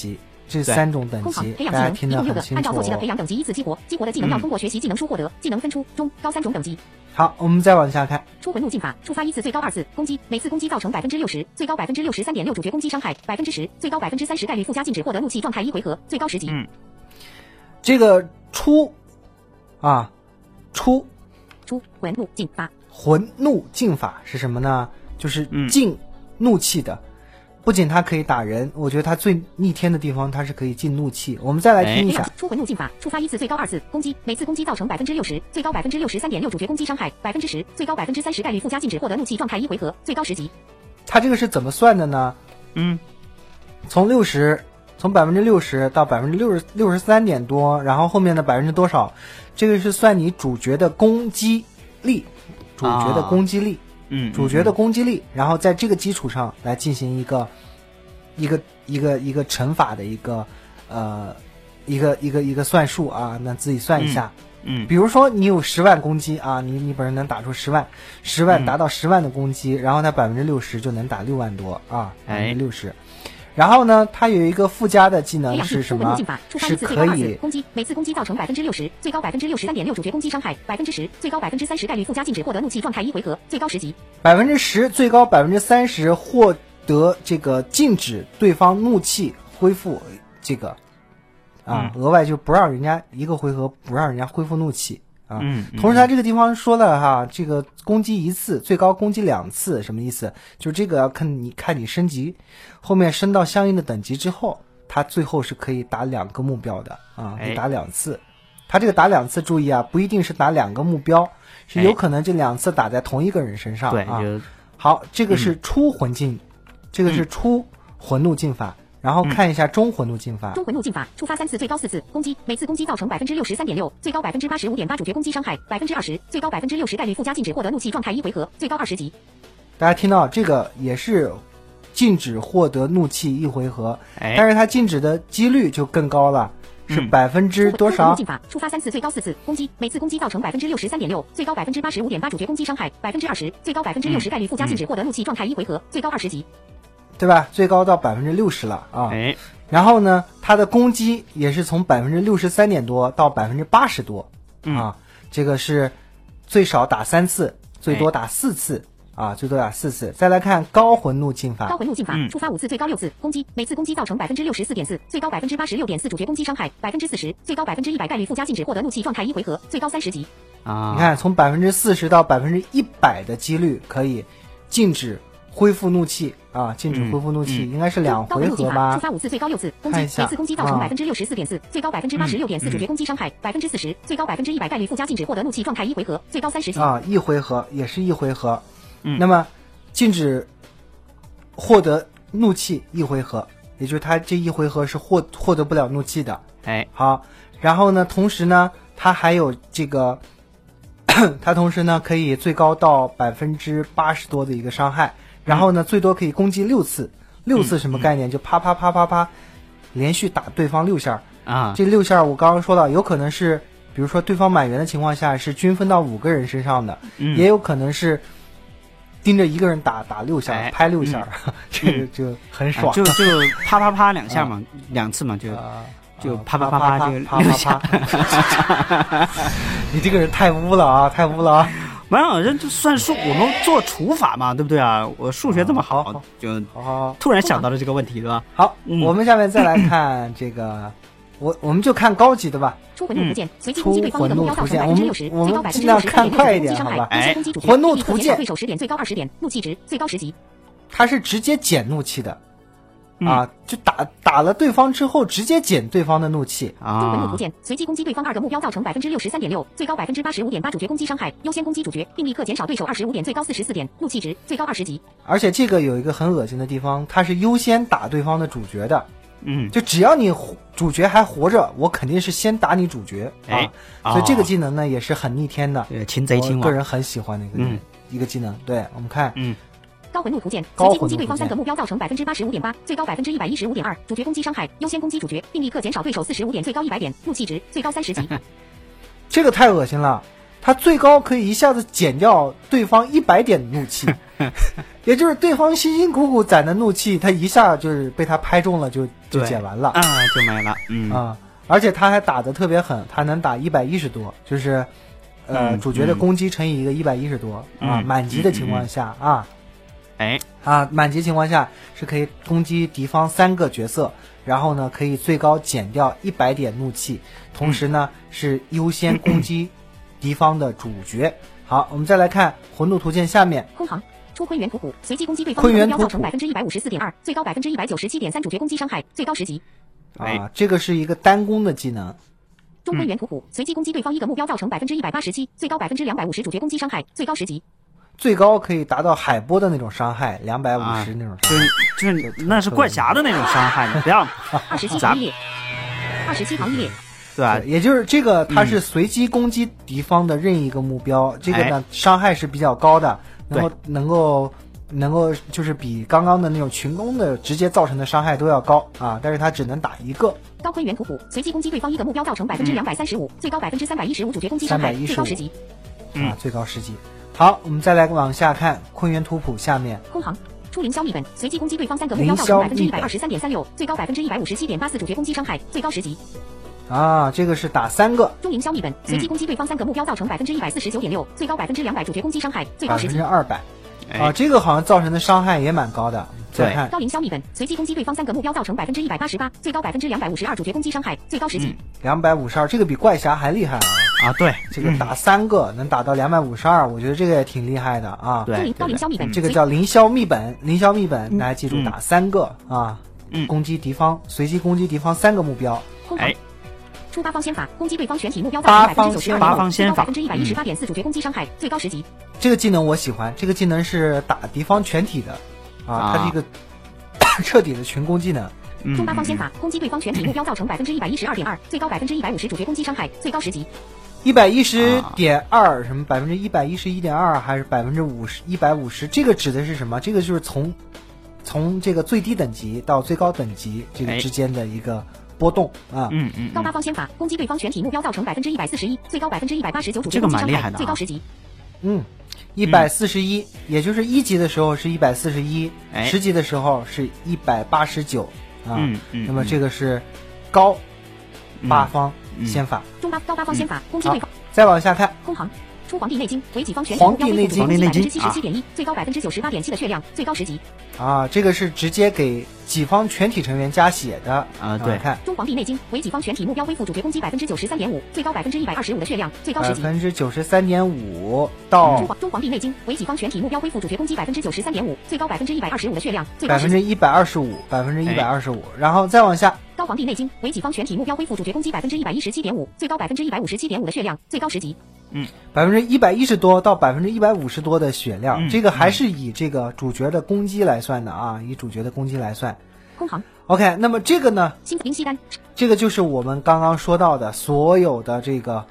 这3种等级，大家听得很清楚。 按照坐骑的培养等级依次激活，激活的技能要通过学习技能书获得，技能分出中、高3种等级。 好，我们再往下看。 出魂怒进法，触发1次最高2次攻击，每次攻击造成60%，最高63.6%主角攻击伤害10%，最高30%概率附加禁止获得怒气状态1回合，最高10级。 这个出魂怒进法。 魂怒进法是什么呢？就是禁怒气的。不仅它可以打人，我觉得它最逆天的地方，它是可以禁怒气。我们再来听一下。 出魂怒进法，触发1次最高2次攻击，每次攻击造成60%，最高63.6%主角攻击伤害10%，最高30%概率附加禁止获得怒气状态1回合，最高10级。 它这个是怎么算的呢？从60到63点多，然后后面的多少，这个是算你主角的攻击力，主角的攻击力，然后在这个基础上来进行一个乘法的一个算数啊，那自己算一下。比如说你有10万攻击啊，你本人能打出10万达到10万的攻击，然后它60%就能打6万多啊，60%。然后呢，它有一个附加的技能是什么？是可以攻击，每次攻击造成60%，最高63.6%主角攻击伤害10%，最高30%概率附加禁止获得怒气状态1回合，最高10级。 10%最高30%获得这个禁止对方怒气恢复这个额外就不让人家一个回合不让人家恢复怒气。同时他这个地方说了哈，这个攻击1次，最高攻击2次，什么意思？就是这个要看你升级，后面升到相应的等级之后，他最后是可以打2个目标的啊，可以打2次。他这个打2次，注意啊，不一定是打2个目标，是有可能这2次打在同一个人身上啊。好，这个是出魂进，这个是出魂怒进法。然后看一下中魂怒进法。 中魂怒进法，触发3次最高4次攻击，每次攻击造成63.6%，最高85.8%主角攻击伤害20%，最高60%概率附加禁止获得怒气状态1回合，最高20级。 大家听到这个也是禁止获得怒气1回合，但是它禁止的几率就更高了，是多少？ 怒进法，触发3次最高4次攻击，每次攻击造成63.6%，最高85.8%主角攻击伤害20%，最高60%概率附加禁止获得怒气状态1回合，最高20级。 对吧？最高到60%了啊！然后呢，它的攻击也是从63点多到80%多啊。这个是最少打3次，最多打4次啊，最多打4次。再来看高魂怒进法。 高魂怒进法，触发5次最高6次攻击，每次攻击造成64.4%，最高86.4%主角攻击伤害40%，最高100%概率附加禁止获得怒气状态1回合，最高30级。 你看，从40%到100%的几率可以禁止恢复怒气啊！禁止恢复怒气，应该是2回合吧？ 触发5次最高6次攻击，每次攻击造成64.4%，最高86.4%主角攻击伤害40%，最高100%概率附加禁止获得怒气状态1回合，最高30级。 1回合也是1回合。那么禁止获得怒气1回合，也就是他这1回合是获得不了怒气的。好，然后呢，同时呢，他还有这个。它同时呢可以最高到80%多的一个伤害，然后呢最多可以攻击6次，6次什么概念？就啪啪啪啪啪，连续打对方6下啊。这6下我刚刚说到，有可能是比如说对方满员的情况下是均分到5个人身上的，也有可能是盯着一个人打6下，拍6下，这个就很爽， 就啪啪啪2下嘛，2次嘛就啪啪啪啪就6下。 你这个人太污了啊！太污了啊！ 没有，这就算数，我们做除法嘛，对不对啊？我数学这么好，就突然想到了这个问题，对吧？ 好，我们下面再来看这个，我们就看高级的吧。 出魂怒图鉴，随机攻击对方一个目标造成 60%，我们尽量看快一点，好吧？魂怒图鉴， 对手10点，最高20点，怒气值最高10级。 它是直接减怒气的。就打了对方之后，直接减对方的怒气啊！中魂怒图鉴，随机攻击对方2个目标，造成63.6%，最高85.8%主角攻击伤害，优先攻击主角，并立刻减少对手25点，最高44点，怒气值最高20级。 而且这个有一个很恶心的地方，它是优先打对方的主角的。就只要你主角还活着，我肯定是先打你主角啊！所以这个技能呢也是很逆天的， 擒贼擒王， 我个人很喜欢的一个技能。对，我们看， 高魂怒图鉴，随机攻击对方3个目标，造成85.8%，最高115.2%，主角攻击伤害，优先攻击主角，并立刻减少对手45点，最高100点，怒气值最高30级。 这个太恶心了， 它最高可以一下子减掉对方100点的怒气，也就是对方辛辛苦苦攒的怒气，它一下就是被他拍中了就减完了就没了。 而且他还打得特别狠，他能打110多，就是主角的攻击乘以一个110多满级的情况下满级情况下是可以攻击敌方3个角色，然后呢可以最高减掉100点怒气，同时呢是优先攻击敌方的主角。好，我们再来看魂斗图鉴下面空行出坤元吐谱，随机攻击对方目标造成154.2%，最高197.3%主角攻击伤害，最高10级。 这个是一个单攻的技能。 中坤元吐谱，随机攻击对方一个目标造成187%，最高250%主角攻击伤害，最高10级。 最高可以达到海波的那种伤害，250那种伤害， 就是那是怪侠的那种伤害，你不要。 27行一列，27行一列。 对吧？也就是这个，它是随机攻击敌方的任意一个目标，这个呢伤害是比较高的，能够就是比刚刚的那种群攻的直接造成的伤害都要高但是它只能打一个。 高坤元吐谱，随机攻击对方一个目标造成235%，最高315%主角攻击伤害，最高10级。 最高10级。好，我们再来往下看坤元图谱下面。 空行出凌霄秘本，随机攻击对方3个目标造成123.36%，最高117.84%主角攻击伤害，最高10级。 这个是打3个。 中凌霄秘本，随机攻击对方3个目标造成149.6%，最高200%主角攻击伤害，最高10级。 200%。这个好像造成的伤害也蛮高的。再看高凌霄秘本，随机攻击对方3个目标造成188%，最高252%主角攻击伤害，最高10级。 252，这个比怪侠还厉害对， 这个打3个能打到252，我觉得这个也挺厉害的对，高凌霄秘本， 这个叫凌霄秘本，凌霄秘本大家记住打3个攻击敌方，随机攻击敌方3个目标。 出八方仙法，攻击对方全体目标造成92%， 八方仙法 118.4%主角攻击伤害，最高10级。 这个技能我喜欢，这个技能是打敌方全体的它是一个彻底的群攻技能。 中八方仙法，攻击对方全体目标造成112.2%，最高150%主角攻击伤害，最高10级。 110.2什么111.2还是150%？这个指的是什么？这个就是从这个最低等级到最高等级这个之间的一个波动高八方仙法，攻击对方全体目标造成141%，最高189%主角攻击伤害，最高10级。 141，也就是1级的时候是141，10级的时候是189那么这个是高八方仙法。 高八方仙法，攻击对方。 再往下看， 空行出黄帝内经，为己方全体目标恢复77.1%，最高98.7%的血量，最高10级。 这个是直接给己方全体成员加血的对， 看中黄帝内经，为己方全体目标恢复主角攻击93.5%，最高125%的血量，最高10级。 93.5%到中黄帝内经，为己方全体目标恢复主角攻击93.5%，最高125%的血量，最高10 级。125%，然后再往下。 高黄帝内经，为己方全体目标恢复主角攻击117.5%，最高157.5%的血量，最高10级。 110多到150多的血量，这个还是以这个主角的攻击来算的以主角的攻击来算。 空行 OK， 那么这个呢？ 新灵犀丹， 这个就是我们刚刚说到的所有的这个，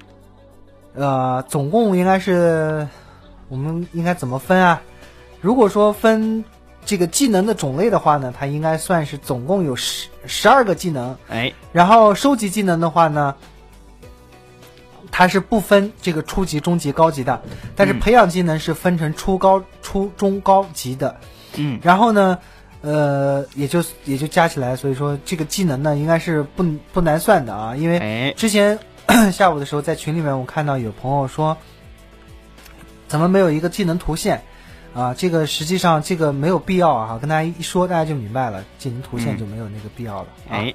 总共应该是我们应该怎么分啊？如果说分这个技能的种类的话呢，它应该算是总共有12个技能。然后收集技能的话呢，它是不分这个初级、中级、高级的，但是培养技能是分成初中高级的。然后呢，也就加起来，所以说这个技能呢应该是不难算的因为之前下午的时候在群里面我看到有朋友说，怎么没有一个技能图线这个实际上这个没有必要跟大家一说大家就明白了，技能图线就没有那个必要了。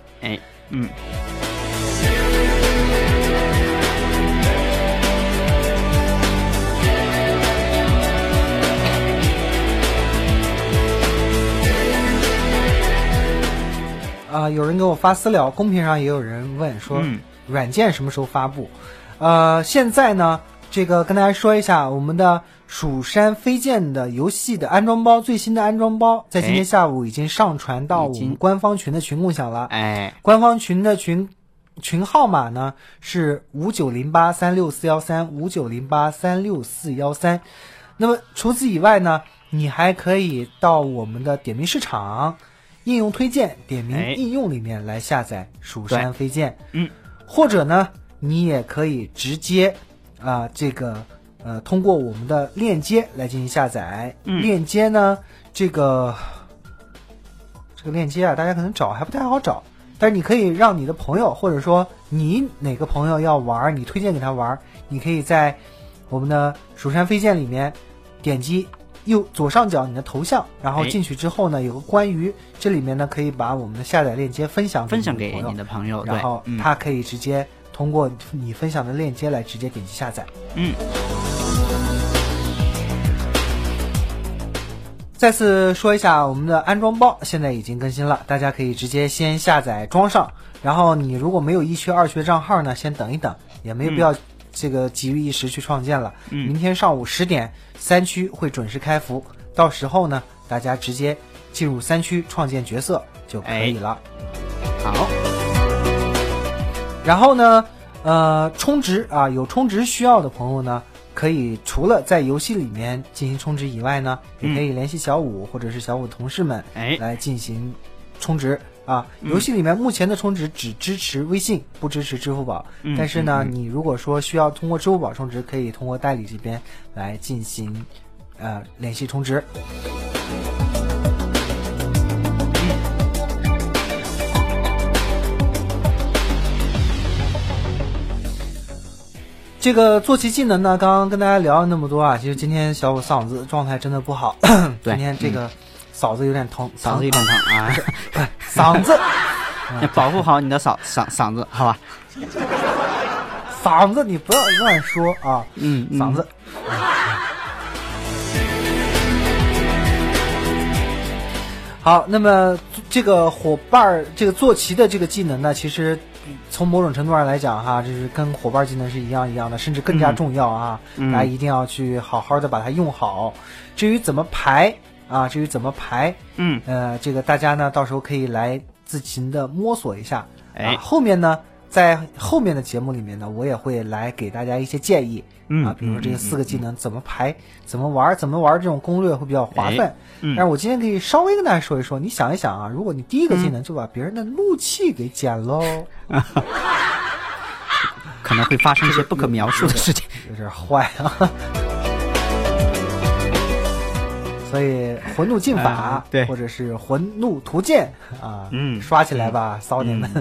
有人给我发私聊，公屏上也有人问说，软件什么时候发布？现在呢，这个跟大家说一下，我们的蜀山飞剑的游戏的安装包，最新的安装包，在今天下午已经上传到我们官方群的群共享了。官方群的群号码呢是590836413590836413。那么除此以外呢，你还可以到我们的点名市场应用推荐点名应用里面来下载蜀山飞剑。或者呢，你也可以直接这个通过我们的链接来进行下载。链接呢，这个链接啊，大家可能找还不太好找，但是你可以让你的朋友，或者说你哪个朋友要玩，你推荐给他玩，你可以在我们的蜀山飞剑里面点击左上角你的头像，然后进去之后呢，有个关于这里面呢，可以把我们的下载链接分享给你的朋友，然后他可以直接通过你分享的链接来直接点击下载。再次说一下，我们的安装包现在已经更新了，大家可以直接先下载装上，然后你如果没有1区2区的账号呢，先等一等，也没有必要这个急于一时去创建了。明天上午10点3区会准时开服，到时候呢，大家直接进入3区创建角色就可以了。好，然后呢，充值啊，有充值需要的朋友呢，可以除了在游戏里面进行充值以外呢，也可以联系小五或者是小五同事们来进行充值啊。游戏里面目前的充值只支持微信，不支持支付宝。但是呢，你如果说需要通过支付宝充值，可以通过代理这边来进行联系充值。这个坐骑技能呢，刚刚跟大家聊了那么多啊，其实今天小五嗓子状态真的不好，今天这个嗓子有点疼， 嗓子有点疼啊， 嗓子， 保护好你的嗓子，好吧？ 嗓子你不要乱说啊，嗓子。好，那么这个伙伴这个坐骑的这个技能呢，其实从某种程度上来讲哈，就是跟伙伴技能是一样的，甚至更加重要啊！大家一定要去好好的把它用好。至于怎么排啊，这个大家呢到时候可以来自行的摸索一下。后面呢，在后面的节目里面呢，我也会来给大家一些建议比如说这个4个技能怎么排、怎么玩这种攻略会比较划算。但是我今天可以稍微跟大家说一说，你想一想啊，如果你第一个技能就把别人的怒气给减喽， 可能会发生一些不可描述的事情， 有点坏啊。所以魂怒劲法，或者是魂怒图鉴啊，刷起来吧，骚年们。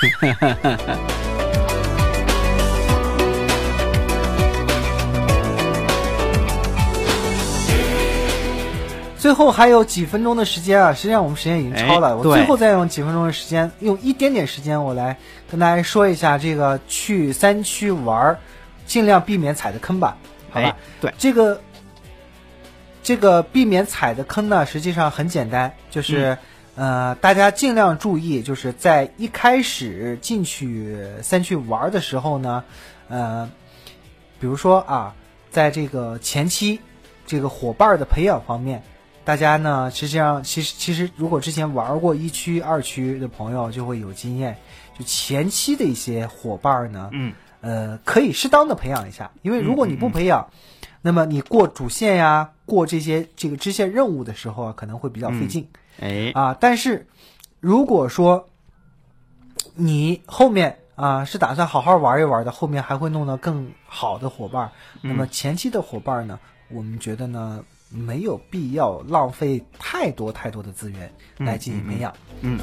最后还有几分钟的时间啊，实际上我们时间已经超了，我最后再用几分钟的时间，用一点点时间，我来跟大家说一下这个去3区玩，尽量避免踩的坑吧，好吧？ 对， 这个避免踩的坑呢，实际上很简单，就是大家尽量注意，就是在一开始进去3区玩的时候呢，比如说啊，在这个前期这个伙伴的培养方面。大家呢，实际上其实如果之前玩过1区2区的朋友就会有经验，就前期的一些伙伴呢，可以适当的培养一下，因为如果你不培养，那么你过主线呀，过这个支线任务的时候啊，可能会比较费劲。但是如果说你后面是打算好好玩一玩的，后面还会弄到更好的伙伴，那么前期的伙伴呢，我们觉得呢。没有必要浪费太多的资源来进行培养。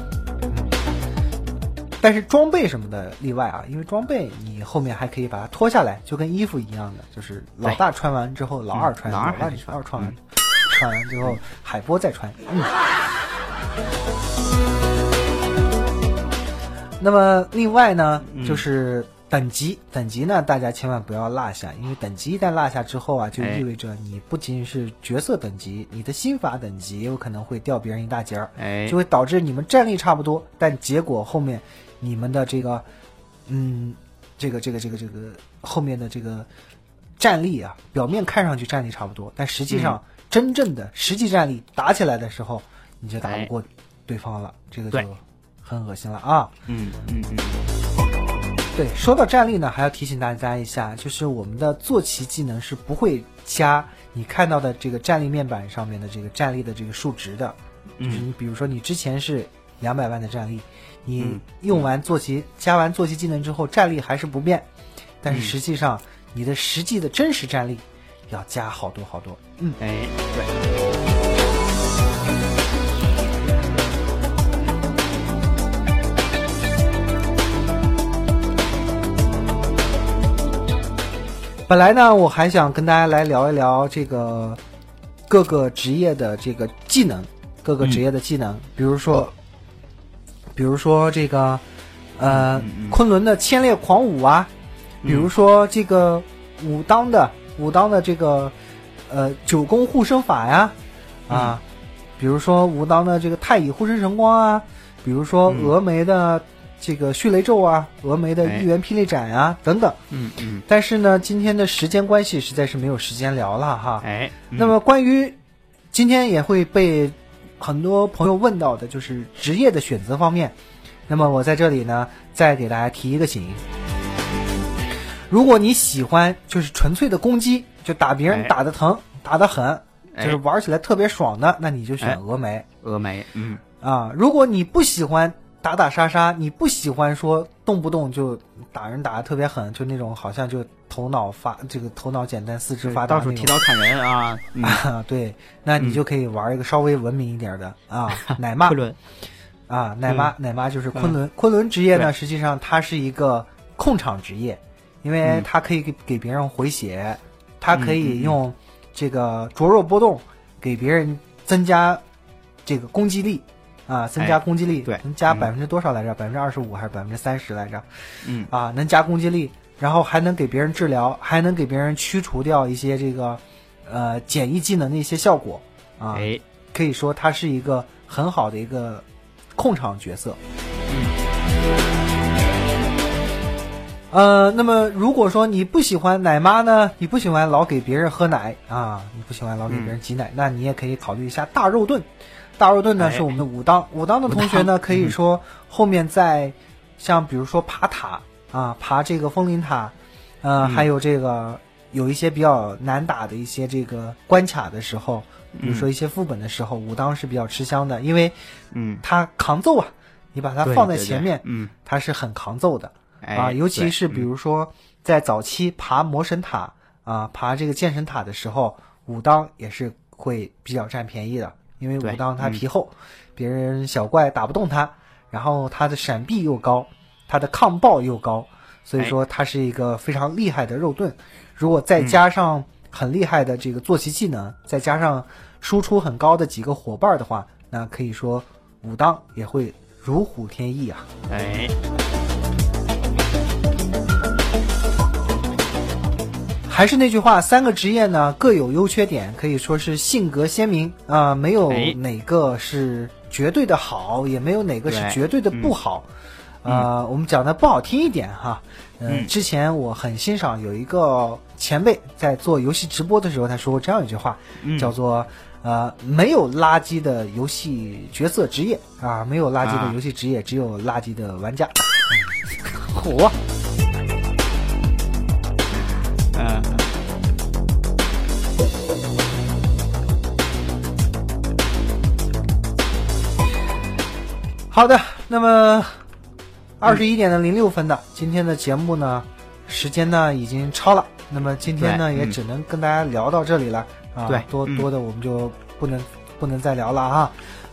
但是装备什么的例外啊，因为装备你后面还可以把它脱下来，就跟衣服一样的，就是老大穿完之后，老二穿，老二穿完之后，海波再穿。那么另外呢，就是等级呢，大家千万不要落下，因为等级一旦落下之后啊，就意味着你不仅是角色等级，你的心法等级也有可能会掉别人一大截儿，就会导致你们战力差不多，但结果后面你们的这个，这个后面的这个战力啊，表面看上去战力差不多，但实际上真正的实际战力打起来的时候，你就打不过对方了，这个就很恶心了啊。对，说到战力呢，还要提醒大家一下，就是我们的坐骑技能是不会加你看到的这个战力面板上面的这个战力的这个数值的。就是你比如说你之前是200万的战力，你用完坐骑加完坐骑技能之后，战力还是不变，但是实际上你的实际的真实战力要加好多好多。 对。 本来呢，我还想跟大家来聊一聊这个各个职业的这个技能，各个职业的技能，比如说这个昆仑的千烈狂舞啊，比如说这个武当的这个九宫护身法呀，比如说武当的这个太乙护身神光啊，比如说峨眉的这个蓄雷咒啊，峨眉的一元霹雳斩啊，等等。但是呢，今天的时间关系，实在是没有时间聊了哈。那么关于今天也会被很多朋友问到的，就是职业的选择方面。那么我在这里呢，再给大家提一个醒：如果你喜欢就是纯粹的攻击，就打别人打得疼、打得狠，就是玩起来特别爽的，那你就选峨眉。如果你不喜欢打打杀杀，你不喜欢说动不动就打人打得特别狠，就那种好像就头脑简单四肢发达， 到处提刀砍人啊对，那你就可以玩一个稍微文明一点的奶妈昆仑奶妈就是昆仑。昆仑职业呢，实际上它是一个控场职业，因为它可以给别人回血，它可以用这个灼热波动给别人增加这个攻击力增加攻击力，能加多少来着？25%还是30%来着？能加攻击力，然后还能给别人治疗，还能给别人驱除掉一些这个简易技能的一些效果可以说它是一个很好的一个控场角色。那么如果说你不喜欢奶妈呢，你不喜欢老给别人喝奶你不喜欢老给别人挤奶，那你也可以考虑一下大肉盾。大肉盾呢是我们的武当的同学呢，可以说后面在像比如说爬塔爬这个风林塔，还有这个有一些比较难打的一些这个关卡的时候，比如说一些副本的时候，武当是比较吃香的，因为它扛揍你把它放在前面，它是很扛揍的尤其是比如说在早期爬魔神塔爬这个剑神塔的时候，武当也是会比较占便宜的。因为武当它皮厚，别人小怪打不动它，然后它的闪避又高，它的抗爆又高，所以说它是一个非常厉害的肉盾。如果再加上很厉害的这个坐骑技能，再加上输出很高的几个伙伴的话，那可以说武当也会如虎添翼还是那句话，3个职业呢各有优缺点，可以说是性格鲜明没有哪个是绝对的好，也没有哪个是绝对的不好。我们讲的不好听一点之前我很欣赏有一个前辈在做游戏直播的时候，他说过这样一句话，叫做没有垃圾的游戏角色职业没有垃圾的游戏职业，只有垃圾的玩家。火好的，那么21点的06分的今天的节目呢，时间呢已经超了，那么今天呢也只能跟大家聊到这里了多的我们就不能再聊了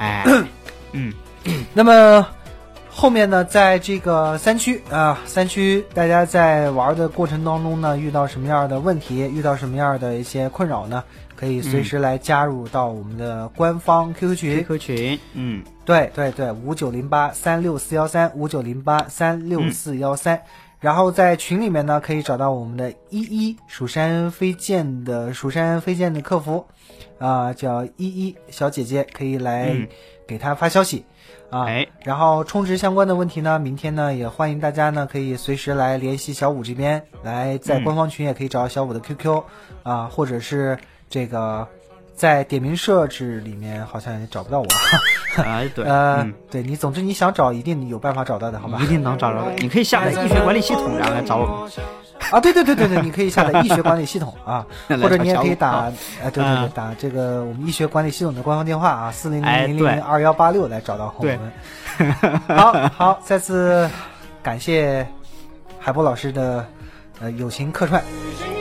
那么后面呢，在这个三区大家在玩的过程当中呢，遇到什么样的问题，遇到什么样的一些困扰呢，可以随时来加入到我们的官方 QQ 群对5908-36413 5908-36413，然后在群里面呢可以找到我们的蜀山飞剑的客服叫小姐姐，可以来给她发消息然后充值相关的问题呢，明天呢也欢迎大家呢可以随时来联系小五这边，来在官方群也可以找到小五的 QQ 或者是这个在点名设置里面好像也找不到我对你总之你想找一定有办法找到的，好吧？ 一定能找到的。你可以下载易学管理系统然后来找我们对，你可以下载易学管理系统或者你也可以打打这个我们易学管理系统的官方电话4000002186来找到我们好，再次感谢海波老师的友情客串。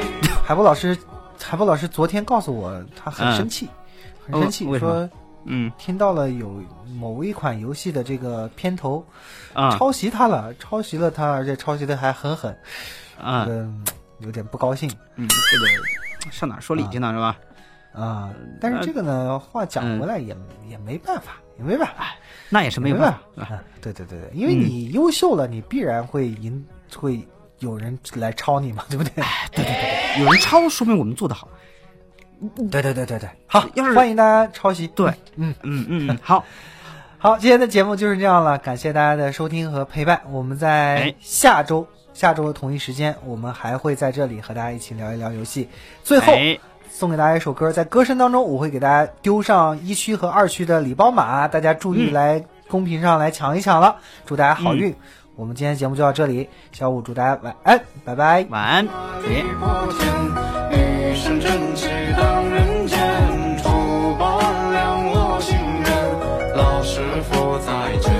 海波老师昨天告诉我，他很生气，很生气，说听到了有某一款游戏的这个片头抄袭他了，而且抄袭的还很狠，有点不高兴。 这个上哪说理去呢，是吧？ 但是这个呢，话讲回来也没办法， 那也是没办法。 对，因为你优秀了，你必然会有人来抄你嘛，对不对？ 对，有人抄，说明我们做得好。 对，好，欢迎大家抄袭。 对， 好，今天的节目就是这样了，感谢大家的收听和陪伴。我们在下周的同一时间，我们还会在这里和大家一起聊一聊游戏。最后送给大家一首歌，在歌声当中我会给大家丢上1区和2区的礼包码，大家注意来公屏上来抢一抢了，祝大家好运。我们今天节目就到这里，小五祝大家晚安，拜拜。 晚安。 余生真气当人间，除暴安良我心人，老师傅在这。